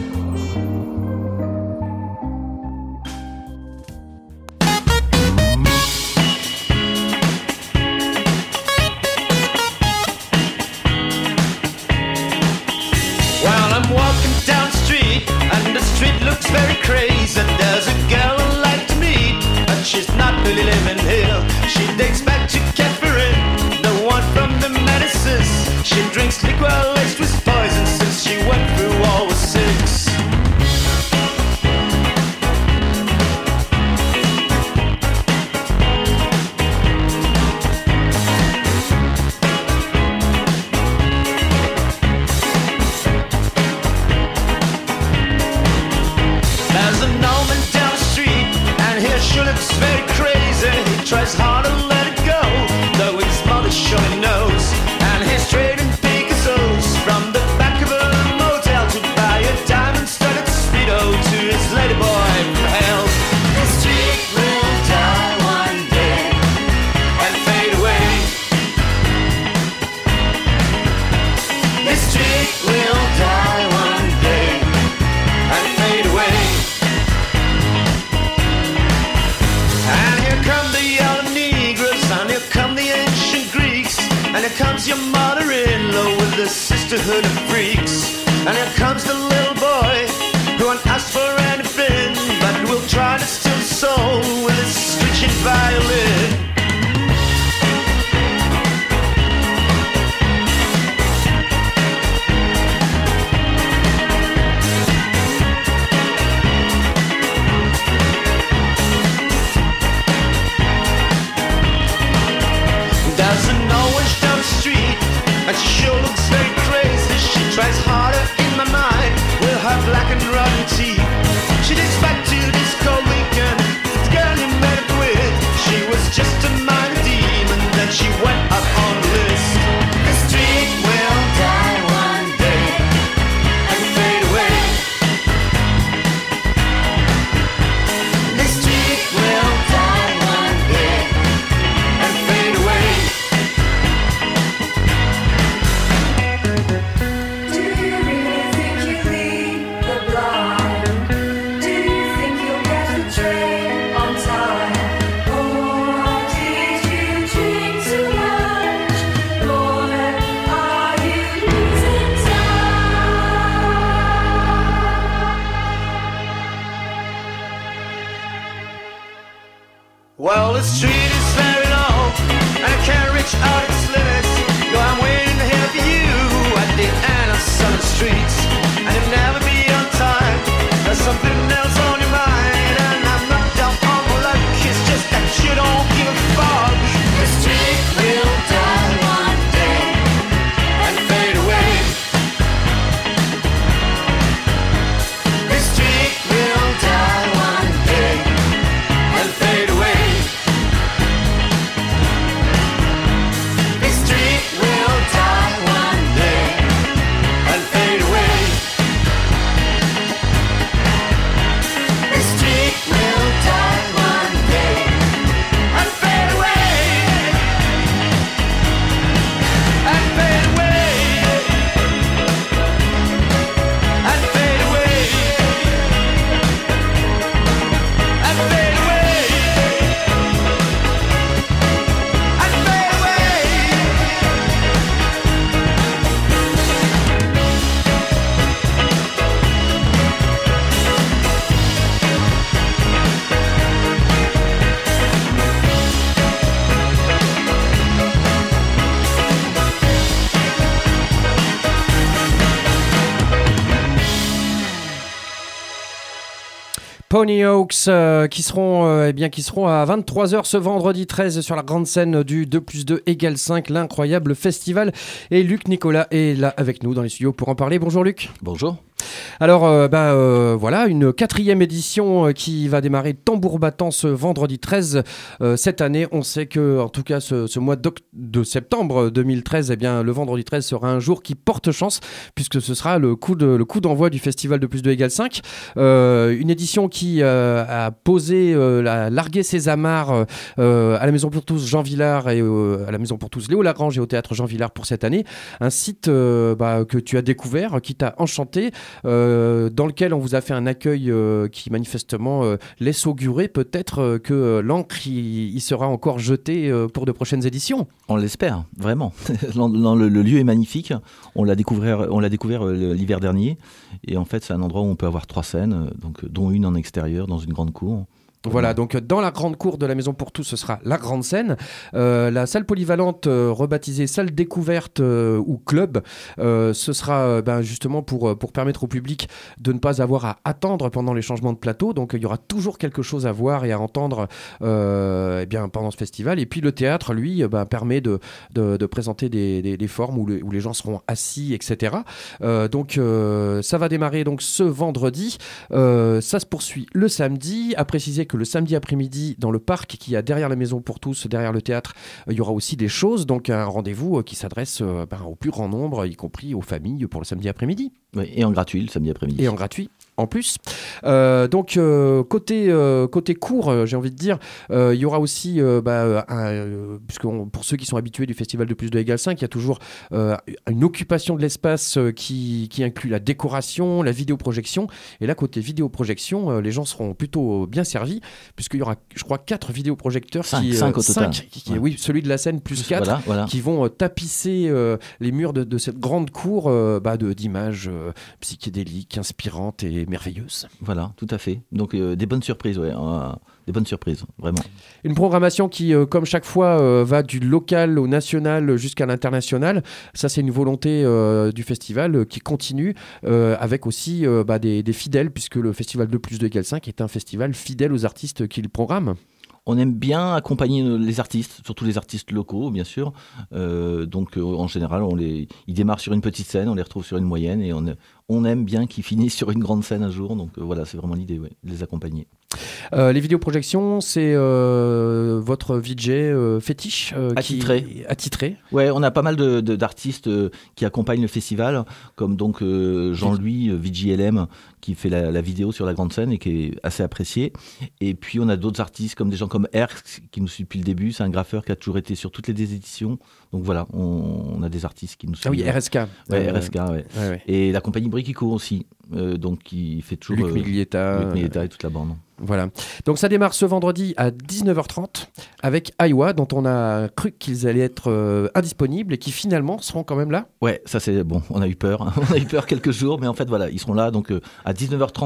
Very crazy, and there's a girl I like to meet, but she's not really living here. She dates back to Catherine, the one from the medicines. She drinks liquor laced with poison since she went through all the six. Tries hard to let it go, though his mother surely knows. And he's trading Picasso's from the back of a motel to buy a diamond-studded Speedo to his ladyboy from hell. The street will die one day and fade away. The street will die one day and fade away. And here come the and here comes your mother-in-law with the sisterhood of freaks. And here comes the little boy who won't ask for anything, but will try to steal his soul with his screeching violin. Doesn't know which down the street, and she sure looks very crazy. She tries harder in my mind with her black and rotten teeth. Well, the street is very long, and I can't reach out its limits. No, I'm waiting here for you at the end of Southern streets. And you'll never be on time. There's something else on your mind, and I'm not down on my luck. It's just that you don't give a fuck. The street will die one day and fade away. The street will die one day and fade away. The street will die one day and fade away. The street will die one day and fade away. And fade away. And fade away. And fade away. And fade away.
Pony Hawks euh, qui seront euh, eh bien qui seront à vingt-trois heures ce vendredi treize sur la grande scène du deux plus deux égale cinq, l'incroyable festival. Et Luc Nicolas est là avec nous dans les studios pour en parler. Bonjour Luc.
Bonjour.
Alors euh, ben, euh, voilà, une quatrième édition euh, qui va démarrer tambour battant ce vendredi treize. Euh, cette année, on sait que en tout cas ce, ce mois de septembre deux mille treize, eh bien, le vendredi treize sera un jour qui porte chance puisque ce sera le coup, de, le coup d'envoi du festival de plus deux égale cinq. Euh, une édition qui euh, a posé, euh, a largué ses amarres euh, à la Maison pour tous Jean Villard et euh, à la Maison pour tous Léo Lagrange et au Théâtre Jean Villard pour cette année. Un site euh, bah, que tu as découvert, qui t'a enchanté. Euh, dans lequel on vous a fait un accueil euh, qui manifestement euh, laisse augurer peut-être euh, que euh, l'encre y, y sera encore jetée euh, pour de prochaines éditions.
On l'espère, vraiment. le, le lieu est magnifique, on l'a découvert, on l'a découvert euh, l'hiver dernier, et en fait c'est un endroit où on peut avoir trois scènes, donc, dont une en extérieur, dans une grande cour.
Voilà, donc dans la grande cour de la Maison pour tous, ce sera la grande scène. Euh, la salle polyvalente, euh, rebaptisée salle découverte euh, ou club, euh, ce sera euh, ben, justement pour, pour permettre au public de ne pas avoir à attendre pendant les changements de plateau. Donc il y aura toujours quelque chose à voir et à entendre euh, eh bien, pendant ce festival. Et puis le théâtre, lui, ben, permet de, de, de présenter des, des, des formes où, le, où les gens seront assis, et cetera. Euh, donc euh, ça va démarrer donc, ce vendredi. Euh, ça se poursuit le samedi. À préciser que que le samedi après-midi, dans le parc qui a derrière la Maison pour tous, derrière le théâtre, il y aura aussi des choses, donc un rendez-vous qui s'adresse ben, au plus grand nombre, y compris aux familles pour le samedi après-midi.
Oui, et en gratuit le samedi après-midi.
Et en gratuit. En plus, euh, donc euh, côté euh, côté court, euh, j'ai envie de dire, il euh, y aura aussi, euh, bah, un, euh, puisque on, pour ceux qui sont habitués du festival de plus deux égale cinq, il y a toujours euh, une occupation de l'espace euh, qui, qui inclut la décoration, la vidéoprojection. Et là, côté vidéoprojection, euh, les gens seront plutôt bien servis, puisqu'il y aura, je crois, quatre vidéoprojecteurs
cinq,
qui,
cinq
euh,
au total.
cinq, qui, qui, ouais. Oui, celui de la scène plus quatre,
voilà, voilà.
qui vont euh, tapisser euh, les murs de, de cette grande cour euh, bah, de, d'images euh, psychédéliques, inspirantes et merveilleuse.
Voilà, tout à fait. Donc euh, des bonnes surprises, ouais, euh, des bonnes surprises, vraiment.
Une programmation qui, euh, comme chaque fois, euh, va du local au national jusqu'à l'international. Ça, c'est une volonté euh, du festival euh, qui continue euh, avec aussi euh, bah, des, des fidèles, puisque le festival de plus deux égale cinq est un festival fidèle aux artistes qu'il programme.
On aime bien accompagner les artistes, surtout les artistes locaux, bien sûr. Euh, donc, euh, en général, on les, ils démarrent sur une petite scène, on les retrouve sur une moyenne, et on, on aime bien qu'ils finissent sur une grande scène un jour. Donc, euh, voilà, c'est vraiment l'idée, ouais, de les accompagner.
Euh, les vidéoprojections, c'est euh, votre V J euh, fétiche euh,
attitré.
Qui... attitré.
Ouais, on a pas mal de, de, d'artistes euh, qui accompagnent le festival, comme donc euh, Jean-Louis, euh, V J L M, qui fait la, la vidéo sur la grande scène et qui est assez apprécié. Et puis on a d'autres artistes comme des gens comme R qui nous suit depuis le début. C'est un graffeur qui a toujours été sur toutes les éditions. Donc voilà, on, on a des artistes qui nous suivent.
Ah oui, R S K.
Ouais,
euh,
R S K, ouais.
ouais, ouais.
Et la compagnie Briquico aussi, euh, donc qui fait toujours...
Luc Miglietta.
Luc Miglietta et toute la bande.
Voilà. Donc ça démarre ce vendredi à dix-neuf heures trente avec Aiwa, dont on a cru qu'ils allaient être euh, indisponibles et qui finalement seront quand même là.
Ouais, ça c'est bon, on a eu peur. on a eu peur quelques jours, mais en fait voilà, ils seront là donc euh, à dix-neuf heures trente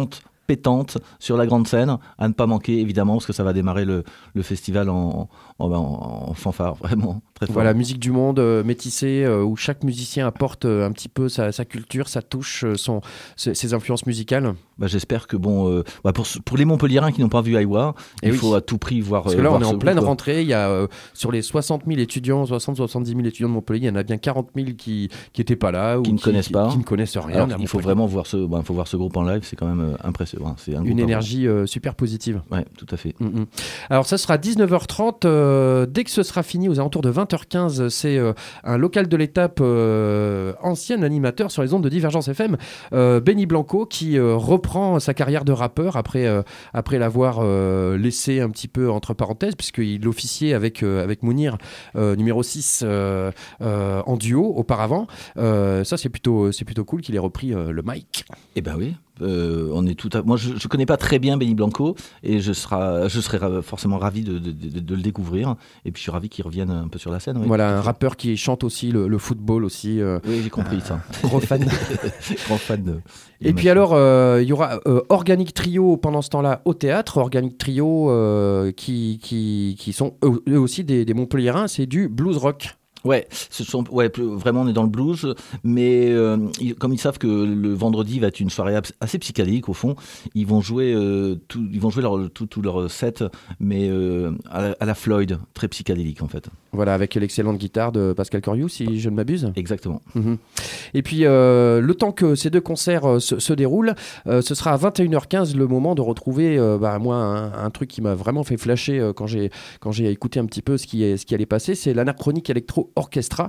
pétante sur la grande scène, à ne pas manquer évidemment, parce que ça va démarrer le, le festival en, en, en, en fanfare, vraiment très fort.
Voilà, musique du monde euh, métissée, euh, où chaque musicien apporte euh, un petit peu sa, sa culture, sa touche, euh, son, ses, ses influences musicales.
Bah, j'espère que bon, euh, bah pour, pour les Montpelliérains qui n'ont pas vu Aiwa, il oui. faut à tout prix voir.
Parce que là,
euh,
on est en pleine
groupe,
rentrée. Il y a euh, sur les soixante mille étudiants, soixante à soixante-dix mille étudiants de Montpellier, il y en a bien quarante mille qui qui étaient pas là,
qui
ou
ne connaissent
qui,
pas,
qui, qui ne connaissent rien.
Alors, il faut vraiment voir ce, bah, faut voir ce groupe en live. C'est quand même euh, impressionnant. C'est un
une énergie euh, super positive.
Ouais, tout à fait.
Mm-hmm. Alors ça sera dix-neuf heures trente. Euh, dès que ce sera fini, aux alentours de vingt heures quinze, c'est euh, un local de l'étape, euh, ancien animateur sur les ondes de Divergence F M, euh, Benny Blanco, qui euh, reprend sa carrière de rappeur après euh, après l'avoir euh, laissé un petit peu entre parenthèses, puisqu'il officiait avec euh, avec Mounir, euh, numéro six, euh, euh, en duo auparavant. Euh, ça c'est plutôt c'est plutôt cool qu'il ait repris euh, le mic.
Eh ben oui. Euh, on est tout à... Moi, je ne connais pas très bien Benny Blanco et je, sera... je serais ra- forcément ravi de, de, de, de le découvrir. Et puis, je suis ravi qu'il revienne un peu sur la scène. Oui,
voilà, un rappeur qui chante aussi le, le football aussi. Euh,
oui, j'ai compris
euh,
ça.
Gros fan.
Gros fan de...
Et puis alors, il euh, y aura euh, Organic Trio pendant ce temps-là au théâtre. Organic Trio euh, qui, qui, qui sont eux, eux aussi des, des Montpelliérains. C'est du blues rock.
Ouais, ce sont, ouais, vraiment on est dans le blues, mais euh, ils, comme ils savent que le vendredi va être une soirée assez psychédélique au fond, ils vont jouer, euh, tout, ils vont jouer leur, tout, tout leur set, mais euh, à, la, à la Floyd, très psychédélique en fait.
Voilà, avec l'excellente guitare de Pascal Coriou, si je ne m'abuse.
Exactement.
Mmh. Et puis, euh, le temps que ces deux concerts euh, se, se déroulent, euh, ce sera à vingt et une heures quinze le moment de retrouver, euh, bah, moi, un, un truc qui m'a vraiment fait flasher euh, quand, j'ai, quand j'ai écouté un petit peu ce qui, est, ce qui allait passer, c'est l'Anachronique Electro Orchestra,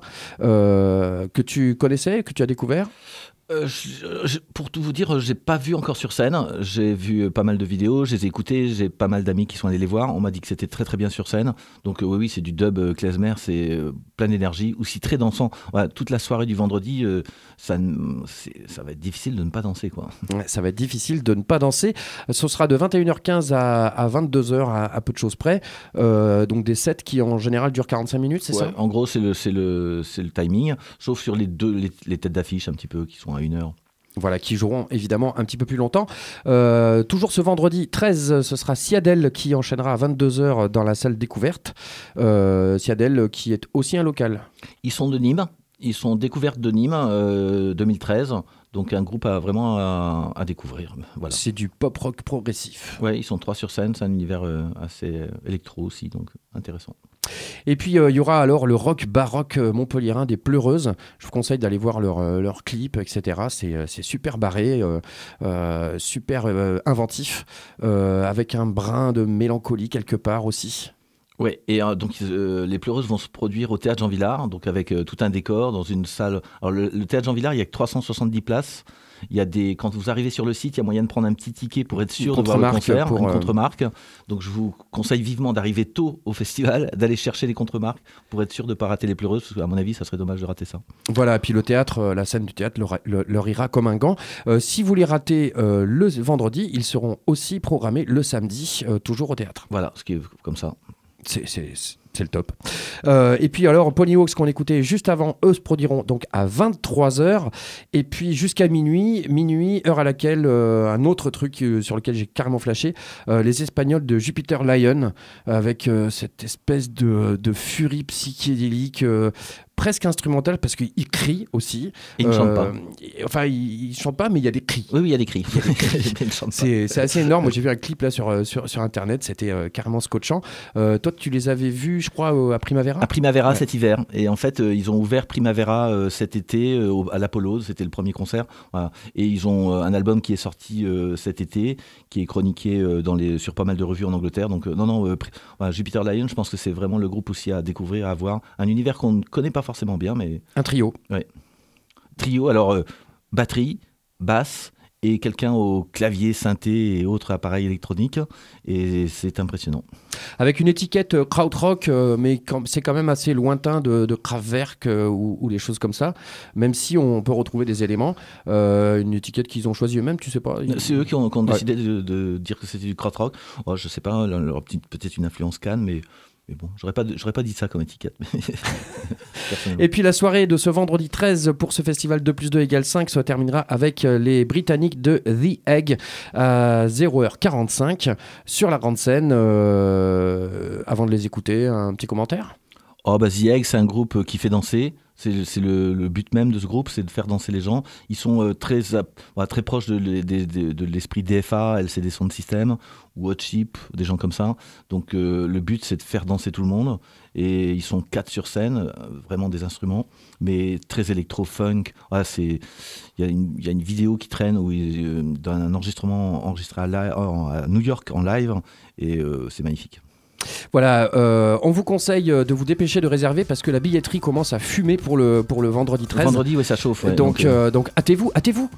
euh, que tu connaissais, que tu as découvert.
Euh, je, je, pour tout vous dire, j'ai pas vu encore sur scène. J'ai vu pas mal de vidéos, je les ai écoutées. J'ai pas mal d'amis qui sont allés les voir. On m'a dit que c'était très très bien sur scène. Donc euh, oui, oui, c'est du dub euh, klezmer, c'est euh, plein d'énergie, aussi très dansant. Voilà, toute la soirée du vendredi, euh, ça, c'est, ça va être difficile de ne pas danser, quoi.
Ouais, ça va être difficile de ne pas danser. Ce sera de vingt et une heures quinze à, à vingt-deux heures à, à peu de choses près. Euh, donc des sets qui en général durent quarante-cinq minutes, c'est
ouais,
ça ?
En gros, c'est le, c'est le, c'est le timing, sauf sur les deux les, les têtes d'affiche un petit peu qui sont à une heure.
Voilà, qui joueront évidemment un petit peu plus longtemps. Euh, toujours ce vendredi treize, ce sera Ciadel qui enchaînera à vingt-deux heures dans la salle découverte. Euh, Ciadel qui est aussi un local.
Ils sont de Nîmes, ils sont découvertes de Nîmes euh, deux mille treize. Donc un groupe à, vraiment à, à découvrir. Voilà.
C'est du pop-rock progressif.
Ouais, ils sont trois sur scène, c'est un univers euh, assez euh, électro aussi, donc intéressant.
Et puis il euh, y aura alors le rock baroque euh, montpelliérain des Pleureuses. Je vous conseille d'aller voir leurs euh, leur clips, et cetera. C'est, euh, c'est super barré, euh, euh, super euh, inventif, euh, avec un brin de mélancolie quelque part aussi.
Ouais, et euh, donc euh, les Pleureuses vont se produire au Théâtre Jean Villard, donc avec euh, tout un décor dans une salle. Alors le, le Théâtre Jean Villard, il y a que trois cent soixante-dix places. Il y a des, quand vous arrivez sur le site, il y a moyen de prendre un petit ticket pour être sûr de voir le concert, pour, une euh... contre-marque. Donc je vous conseille vivement d'arriver tôt au festival, d'aller chercher les contre-marques pour être sûr de ne pas rater les Pleureuses, parce qu'à mon avis, ça serait dommage de rater ça.
Voilà, puis le théâtre, la scène du théâtre leur, leur, leur ira comme un gant. Euh, si vous les ratez euh, le vendredi, ils seront aussi programmés le samedi, euh, toujours au théâtre.
Voilà, ce qui est comme ça.
C'est, c'est, c'est le top. Euh, et puis alors, Ponyhawks qu'on écoutait juste avant, eux se produiront donc à vingt-trois heures. Et puis jusqu'à minuit, minuit, heure à laquelle, euh, un autre truc euh, sur lequel j'ai carrément flashé, euh, les Espagnols de Jupiter Lion, avec euh, cette espèce de, de furie psychédélique, euh, presque instrumental parce qu'il crie aussi.
Il ne euh, chante pas.
Enfin, il ne chante pas, mais il y a des cris.
Oui, oui, il y a des cris.
Il y a des cris. c'est, c'est assez énorme. Moi, j'ai vu un clip là sur, sur, sur Internet. C'était euh, carrément scotchant. Euh, toi, tu les avais vus, je crois, euh, à Primavera ?
À Primavera, ouais. Cet hiver. Et en fait, euh, ils ont ouvert Primavera euh, cet été euh, au, à l'Apollo. C'était le premier concert. Voilà. Et ils ont euh, un album qui est sorti euh, cet été, qui est chroniqué euh, dans les, sur pas mal de revues en Angleterre. Donc, euh, non, non, euh, voilà, Jupiter Lion, je pense que c'est vraiment le groupe aussi à découvrir, à voir. Un univers qu'on ne connaît pas forcément bien, mais...
Un trio.
Ouais. Trio, alors euh, batterie, basse et quelqu'un au clavier, synthé et autres appareils électroniques. Et c'est impressionnant.
Avec une étiquette euh, krautrock, euh, mais quand, c'est quand même assez lointain de, de Kraftwerk euh, ou, ou des choses comme ça, même si on peut retrouver des éléments. Euh, une étiquette qu'ils ont choisie eux-mêmes, tu sais pas ils...
C'est eux qui ont, qui ont ouais. décidé de, de dire que c'était du krautrock. Oh, je sais pas, leur, leur petite, peut-être une influence Cannes, mais... Mais bon, j'aurais pas, j'aurais pas dit ça comme étiquette.
Et puis la soirée de ce vendredi treize pour ce festival deux plus deux égale cinq se terminera avec les Britanniques de The Egg à zéro heure quarante-cinq sur la grande scène. Euh, avant de les écouter, un petit commentaire ?
Oh bah The Egg, c'est un groupe qui fait danser. C'est, c'est le, le but même de ce groupe, c'est de faire danser les gens. Ils sont euh, très, bah, très proches de, de, de, de l'esprit D F A, L C D Sound System ou Hot Chip, des gens comme ça. Donc euh, le but, c'est de faire danser tout le monde. Et ils sont quatre sur scène, euh, vraiment des instruments, mais très électro-funk. Voilà, c'est, il y a une, il y a une vidéo qui traîne où ils, euh, d'un enregistrement enregistré à, li- à New York en live, et euh, c'est magnifique.
Voilà, euh, on vous conseille de vous dépêcher de réserver parce que la billetterie commence à fumer pour le, pour le vendredi treize.
Le vendredi, oui, ça chauffe. Ouais,
donc,
donc, euh...
euh, donc hâtez-vous, hâtez-vous.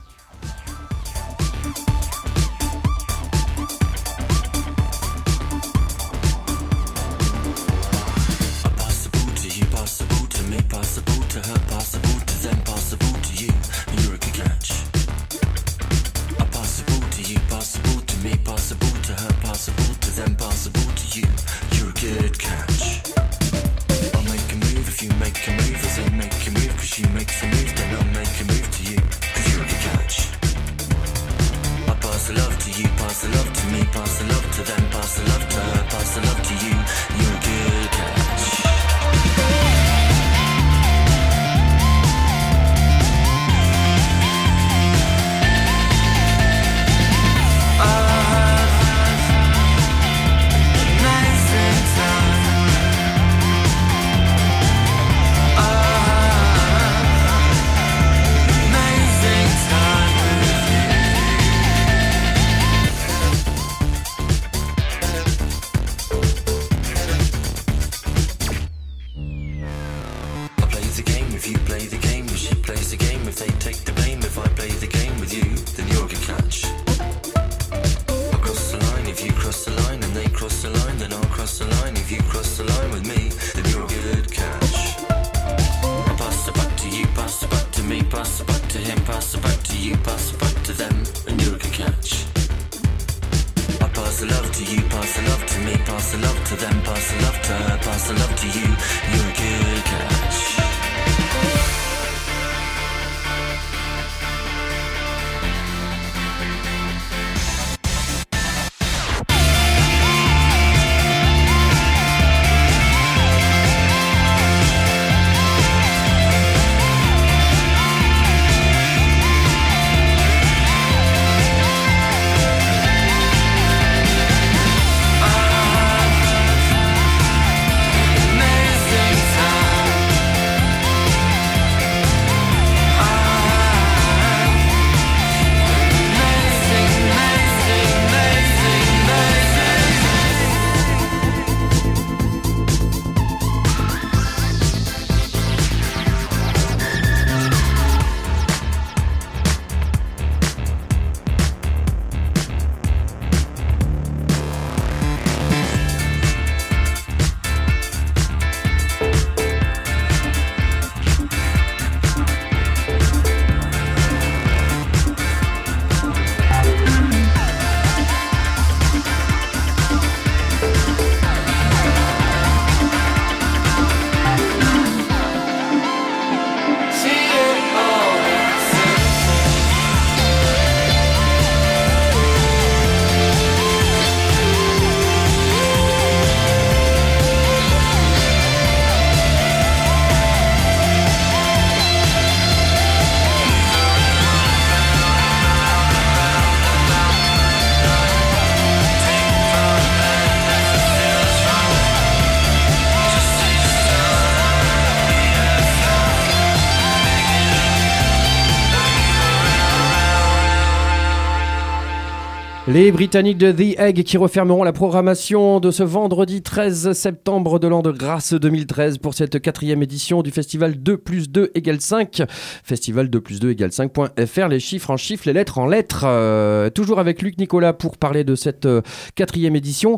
Les Britanniques de The Egg qui refermeront la programmation de ce vendredi treize septembre de l'an de grâce deux mille treize pour cette quatrième édition du festival deux plus deux égale cinq. Festival deux plus deux égale cinq point f r, les chiffres en chiffres, les lettres en lettres. Euh, toujours avec Luc Nicolas pour parler de cette euh, quatrième édition.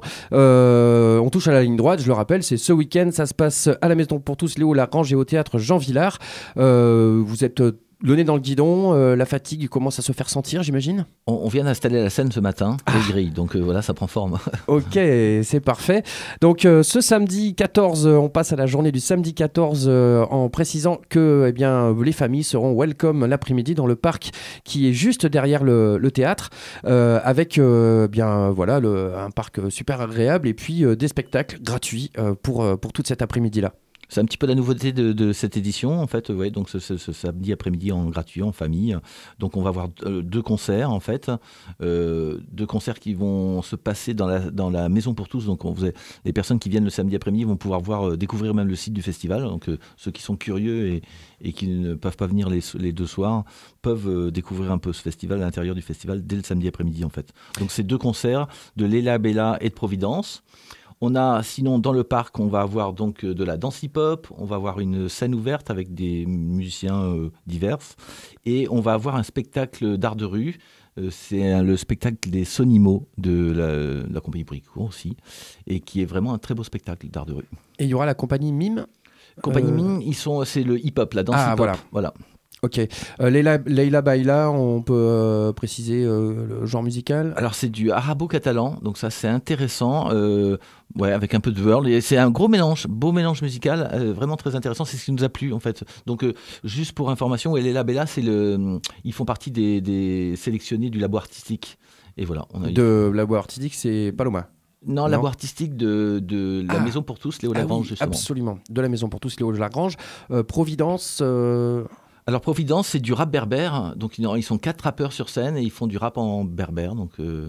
Euh, on touche à la ligne droite, je le rappelle, c'est ce week-end. Ça se passe à la Maison pour tous, Léo Lagrange et au théâtre Jean Villard. Euh, vous êtes le nez dans le guidon, euh, la fatigue commence à se faire sentir, j'imagine.
On, on vient d'installer la scène ce matin, ah. les grilles, donc euh, voilà, ça prend forme.
Ok, c'est parfait. Donc euh, ce samedi quatorze, on passe à la journée du samedi quatorze euh, en précisant que eh bien, les familles seront welcome l'après-midi dans le parc qui est juste derrière le, le théâtre, euh, avec euh, bien, voilà, le, un parc super agréable et puis euh, des spectacles gratuits euh, pour, euh, pour toute cet après-midi-là.
C'est un petit peu la nouveauté de, de cette édition, en fait, ouais, donc ce, ce, ce samedi après-midi en gratuit, en famille. Donc on va avoir deux concerts, en fait, euh, deux concerts qui vont se passer dans la, dans la Maison pour tous. Donc on faisait, les personnes qui viennent le samedi après-midi vont pouvoir voir, euh, découvrir même le site du festival. Donc euh, ceux qui sont curieux et, et qui ne peuvent pas venir les, les deux soirs peuvent euh, découvrir un peu ce festival à l'intérieur du festival dès le samedi après-midi, en fait. Donc c'est deux concerts de Léla Bella et de Providence. On a, sinon, dans le parc, on va avoir donc de la danse hip-hop, on va avoir une scène ouverte avec des musiciens euh, divers, et on va avoir un spectacle d'art de rue. Euh, c'est un, le spectacle des Sonimo de la, de la compagnie Bricourt aussi, et qui est vraiment un très beau spectacle d'art de rue.
Et il y aura la compagnie Mime.
Compagnie
euh...
Mime, ils sont, c'est le hip-hop, la danse
ah,
hip-hop.
Voilà.
voilà.
Ok. Euh, Leila, Leila Baila, on peut euh, préciser euh, le genre musical ?
Alors c'est du arabo-catalan, donc ça c'est intéressant, euh, ouais, avec un peu de world. Et c'est un gros mélange, beau mélange musical, euh, vraiment très intéressant. C'est ce qui nous a plu en fait. Donc euh, juste pour information, Leila Bella, c'est le, ils font partie des, des sélectionnés du labo artistique. Et voilà. On a
de eu... labo artistique, c'est Paloma.
Non, labo artistique de, de la ah. Maison pour tous, Léo Lagrange, ah oui, justement.
Absolument, de la Maison pour tous, Léo Lagrange. Euh, Providence. Euh...
Alors Providence, c'est du rap berbère, donc ils sont quatre rappeurs sur scène et ils font du rap en berbère, donc euh,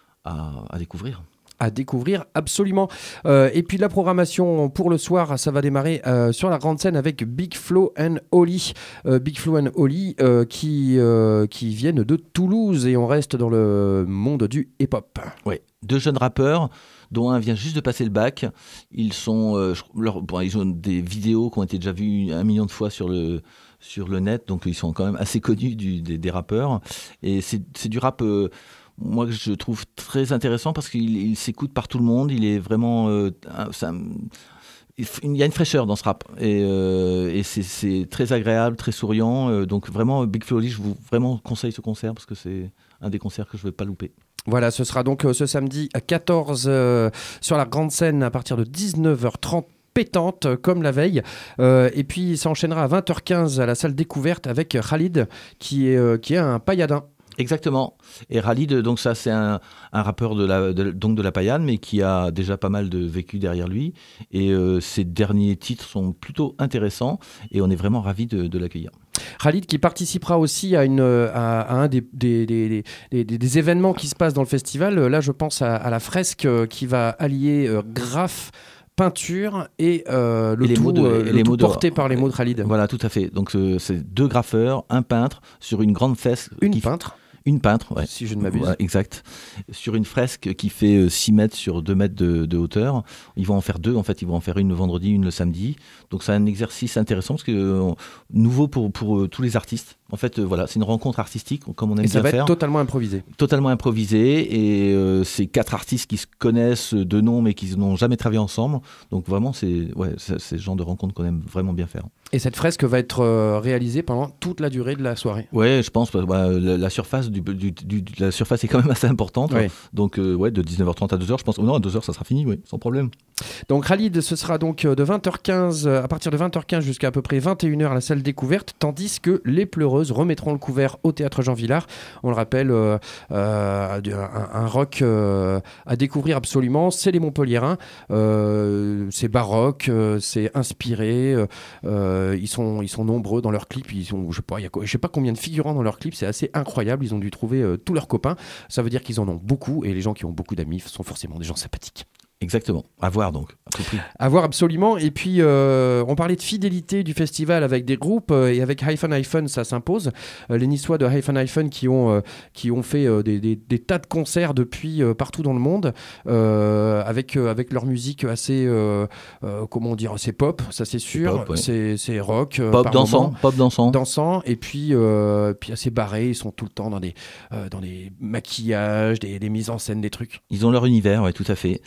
à, à découvrir.
À découvrir, absolument. Euh, et puis la programmation pour le soir, ça va démarrer euh, sur la grande scène avec Big Flo and Oli. Euh, Big Flo and Oli euh, qui, euh, qui viennent de Toulouse et on reste dans le monde du hip-hop.
Oui, deux jeunes rappeurs dont un vient juste de passer le bac. Ils, sont, euh, leur, bon, ils ont des vidéos qui ont été déjà vues un million de fois sur le... sur le net, donc ils sont quand même assez connus du, des, des rappeurs. Et c'est, c'est du rap, euh, moi, que je trouve très intéressant parce qu'il il s'écoute par tout le monde. Il est vraiment... Euh, ça, il y a une fraîcheur dans ce rap. Et, euh, et c'est, c'est très agréable, très souriant. Euh, donc vraiment, Big Flo Oli, je vous vraiment conseille ce concert parce que c'est un des concerts que je ne vais pas louper.
Voilà, ce sera donc euh, ce samedi à quatorze euh, sur la grande scène à partir de dix-neuf heures trente. Pétante comme la veille, euh, et puis ça enchaînera à vingt heures quinze à la salle découverte avec Khalid qui est, euh, qui est un pailladin.
Exactement. Et Khalid, donc ça c'est un, un rappeur de la, de, donc de la paillade, mais qui a déjà pas mal de vécu derrière lui. Et euh, ses derniers titres sont plutôt intéressants et on est vraiment ravis de, de l'accueillir.
Khalid qui participera aussi à, une, à, à un des, des, des, des, des, des événements qui se passent dans le festival. Là je pense à, à la fresque qui va allier euh, graphe, peinture et euh, le
et les
tout,
mots de,
euh,
et
le
les
tout
mots
porté
de,
par les mots de Khalid.
Voilà, tout à fait. Donc euh, c'est deux graffeurs, un peintre sur une grande fresque.
Une
qui
peintre
Une peintre, ouais.
Si je ne m'abuse.
Voilà, exact. Sur une fresque qui fait six mètres sur deux mètres de, de hauteur. Ils vont en faire deux, en fait. Ils vont en faire une le vendredi, une le samedi. Donc c'est un exercice intéressant, parce que euh, nouveau pour, pour euh, tous les artistes. En fait, euh, voilà, c'est une rencontre artistique, comme on aime
et
bien faire.
Et ça va être totalement improvisé.
Totalement improvisé. Et euh, c'est quatre artistes qui se connaissent de nom, mais qui n'ont jamais travaillé ensemble. Donc vraiment, c'est, ouais, c'est, c'est ce genre de rencontre qu'on aime vraiment bien faire.
Et cette fresque va être euh, réalisée pendant toute la durée de la soirée.
Ouais, je pense. Bah, la, la surface du, du, du, la surface est quand même assez importante.
Ouais.
Donc, euh, ouais, de dix-neuf heures trente à deux heures, je pense. Oh non, à deux heures, ça sera fini, oui, sans problème.
Donc, Khalid, ce sera donc de vingt heures quinze, à partir de vingt heures quinze jusqu'à à peu près vingt et une heures à la salle découverte, tandis que les Pleureuses remettront le couvert au théâtre Jean Villard. On le rappelle, euh, euh, un, un rock euh, à découvrir absolument. C'est les Montpelliérains. Euh, c'est baroque, euh, c'est inspiré. Euh, ils sont, ils sont nombreux dans leurs clips. Ils sont, je sais pas, il y a, je sais pas combien de figurants dans leurs clips. C'est assez incroyable. Ils ont dû trouver euh, tous leurs copains. Ça veut dire qu'ils en ont beaucoup. Et les gens qui ont beaucoup d'amis sont forcément des gens sympathiques.
Exactement, à voir donc, à tout prix.
À voir absolument, et puis euh, on parlait de fidélité du festival avec des groupes, euh, et avec Hyphen Hyphen ça s'impose. Euh, les Niçois de Hyphen Hyphen qui ont, euh, qui ont fait euh, des, des, des tas de concerts depuis euh, partout dans le monde, euh, avec, euh, avec leur musique assez, euh, euh, comment dire, c'est pop, ça c'est sûr,
c'est, pop, ouais.
c'est, c'est rock. Euh,
pop dansant, moment, pop dansant.
Dansant, et puis, euh, puis assez barrés, ils sont tout le temps dans des, euh, dans des maquillages, des, des mises en scène, des trucs.
Ils ont leur univers, ouais, tout à fait. Et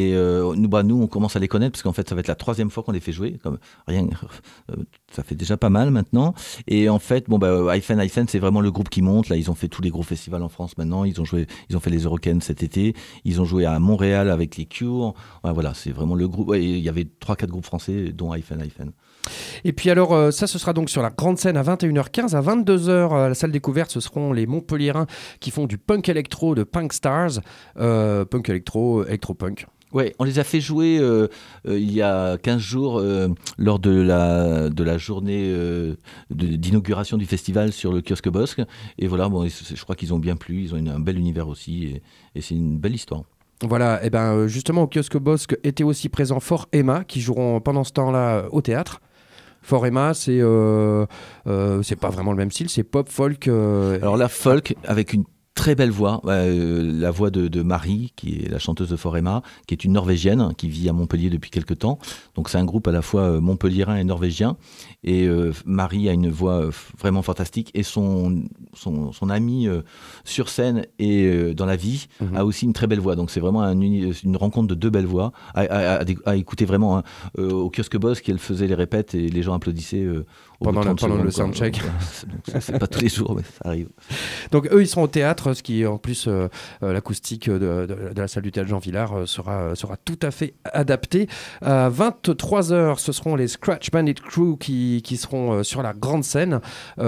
Et euh, nous, bah, nous, on commence à les connaître parce qu'en fait, ça va être la troisième fois qu'on les fait jouer. Comme rien, euh, ça fait déjà pas mal maintenant. Et en fait, bon, bah, Hyphen, Hyphen, c'est vraiment le groupe qui monte. Là, ils ont fait tous les gros festivals en France maintenant. Ils ont joué, ils ont fait les Eurocaines cet été. Ils ont joué à Montréal avec les Cure. Ouais, voilà, c'est vraiment le groupe. Ouais, il y avait trois quatre groupes français, dont Hyphen, Hyphen.
Et puis alors, euh, ça, ce sera donc sur la grande scène à vingt et une heures quinze. À vingt-deux heures, à la salle découverte, ce seront les Montpelliérains qui font du punk électro de Punk Stars. Euh, punk électro, électro-punk.
Ouais, on les a fait jouer euh, euh, il y a quinze jours euh, lors de la, de la journée euh, de, d'inauguration du festival sur le kiosque Bosque. Et voilà, bon, je crois qu'ils ont bien plu. Ils ont une, un bel univers aussi. Et, et c'est une belle histoire.
Voilà, et ben justement au kiosque Bosque était aussi présent Fort Emma qui joueront pendant ce temps-là au théâtre. Fort Emma, c'est euh, euh, c'est pas vraiment le même style, c'est pop folk. Euh...
Alors là, folk avec une très belle voix, euh, la voix de, de Marie, qui est la chanteuse de Fort Emma, qui est une Norvégienne, qui vit à Montpellier depuis quelques temps. Donc c'est un groupe à la fois euh, montpelliérain et norvégien. Et euh, Marie a une voix euh, vraiment fantastique. Et son, son, son ami euh, sur scène et euh, dans la vie mm-hmm. a aussi une très belle voix. Donc c'est vraiment un, une rencontre de deux belles voix à, à, à, à écouter vraiment hein, euh, au kiosque Bosque. Elle faisait les répètes et les gens applaudissaient euh,
pendant, la, pendant le soundcheck.
C'est, c'est pas tous les jours, mais ça arrive.
Donc eux, ils seront au théâtre, ce qui en plus euh, euh, l'acoustique de, de, de la salle du théâtre Jean Villard euh, sera, sera tout à fait adaptée. À vingt-trois heures, ce seront les Scratch Bandit Crew qui, qui seront euh, sur la grande scène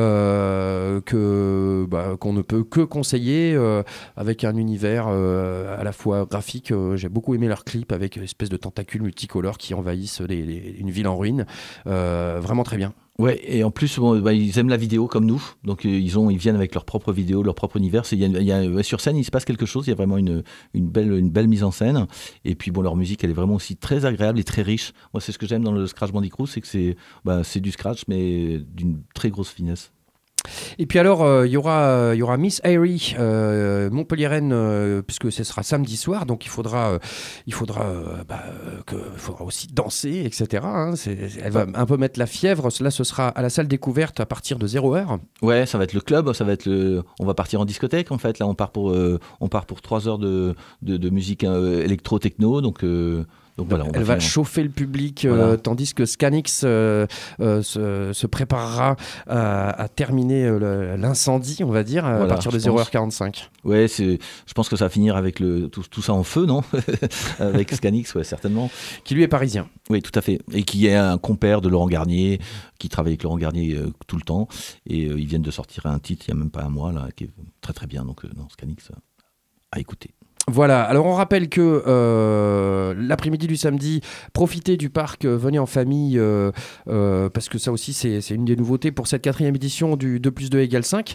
euh, que, bah, qu'on ne peut que conseiller euh, avec un univers euh, à la fois graphique. Euh, j'ai beaucoup aimé leur clip avec une espèce de tentacules multicolores qui envahissent les, les, une ville en ruine. Euh, vraiment très bien.
Ouais, et en plus, bon, bah, ils aiment la vidéo comme nous, donc euh, ils, ont, ils viennent avec leur propre vidéo, leur propre univers. Il y a, il y a, ouais, sur scène, il se passe quelque chose, il y a vraiment une, une, belle, une belle mise en scène. Et puis, bon, leur musique, elle est vraiment aussi très agréable et très riche. Moi, c'est ce que j'aime dans le Scratch Bandit Crew, c'est que c'est, bah, c'est du scratch, mais d'une très grosse finesse.
Et puis alors, il euh, y, euh, y aura Miss Airy, euh, Montpelliéraine, euh, puisque ce sera samedi soir, donc il faudra, euh, il faudra, euh, bah, que, il faudra aussi danser, et cetera. Hein, c'est, elle va un peu mettre la fièvre. Là, ce sera à la salle découverte à partir de zéro heure.
Ouais, ça va être le club, ça va être le. On va partir en discothèque en fait. Là, on part pour, euh, on part pour trois heures de, de, de musique euh, électro-techno, donc. Euh, Donc voilà,
elle va, va chauffer le public, voilà. euh, tandis que Scanix euh, euh, se, se préparera à, à terminer euh, l'incendie, on va dire, voilà, à partir de zéro heure quarante-cinq.
Ouais, c'est, je pense que ça va finir avec le, tout, tout ça en feu, non? Avec Scanix, ouais, certainement.
Qui lui est parisien.
Oui, tout à fait. Et qui est un compère de Laurent Garnier, qui travaille avec Laurent Garnier euh, tout le temps. Et euh, ils viennent de sortir un titre il n'y a même pas un mois, là, qui est très très bien. Donc, euh, non, Scanix, à écouter.
Voilà, alors on rappelle que euh, l'après-midi du samedi, profitez du parc, euh, venez en famille, euh, euh, parce que ça aussi c'est, c'est une des nouveautés pour cette quatrième édition du deux plus deux égale cinq.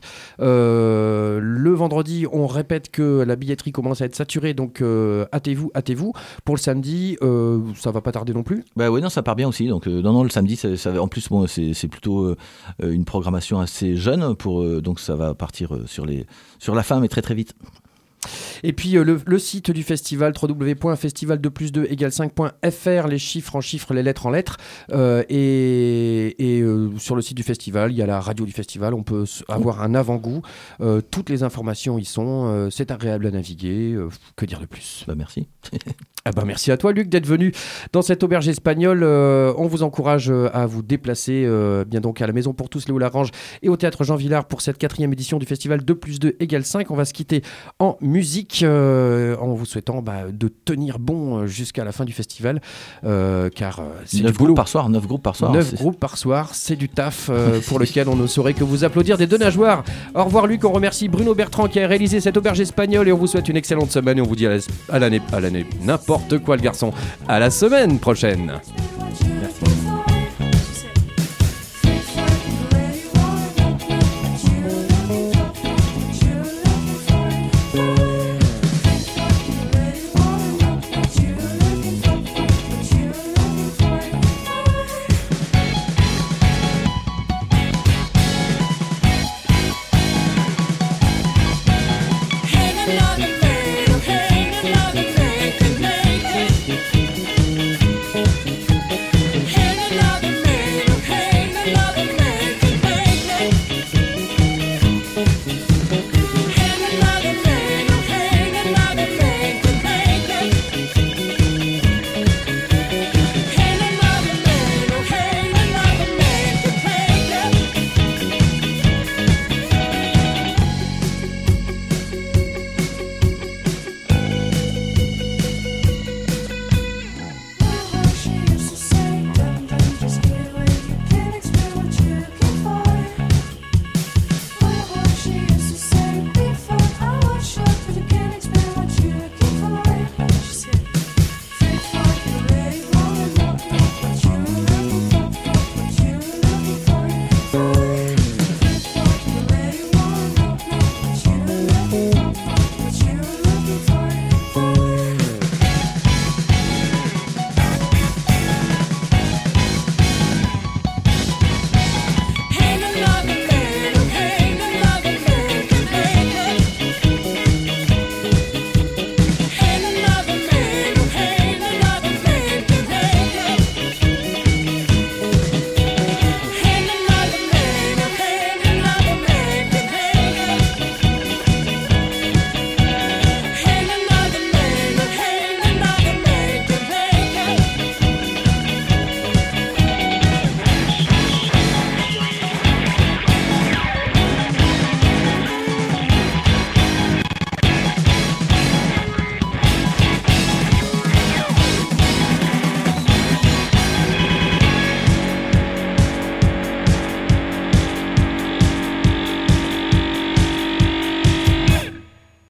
Euh, le vendredi, on répète que la billetterie commence à être saturée, donc euh, hâtez-vous, hâtez-vous. Pour le samedi, euh, ça va pas tarder non plus.
Bah oui, non, ça part bien aussi. Donc euh, non, non, le samedi, ça, ça, en plus, bon, c'est, c'est plutôt euh, une programmation assez jeune, pour, euh, donc ça va partir euh, sur, les, sur la fin, mais très très vite.
Et puis euh, le, le site du festival, w w w point festival deux plus deux égale cinq point f r, les chiffres en chiffres, les lettres en lettres. Euh, et et euh, sur le site du festival, il y a la radio du festival, on peut avoir un avant-goût. Euh, toutes les informations y sont, euh, c'est agréable à naviguer. Euh, que dire de plus?
Bah merci.
Ah bah merci à toi Luc d'être venu dans cette auberge espagnole. Euh, on vous encourage à vous déplacer euh, bien donc à la Maison pour tous Léo Larange et au Théâtre Jean Villard pour cette quatrième édition du festival deux plus deux égale cinq. On va se quitter en musique euh, en vous souhaitant bah, de tenir bon jusqu'à la fin du festival euh, car euh, c'est
neuf
du boulot.
groupes par soir, neuf groupes par soir.
neuf groupes par soir, c'est du taf euh, pour lequel on ne saurait que vous applaudir des deux nageoires. Au revoir Luc, on remercie Bruno Bertrand qui a réalisé cette auberge espagnole et on vous souhaite une excellente semaine et on vous dit à, la, à l'année, à l'année n'importe quoi le garçon. À la semaine prochaine.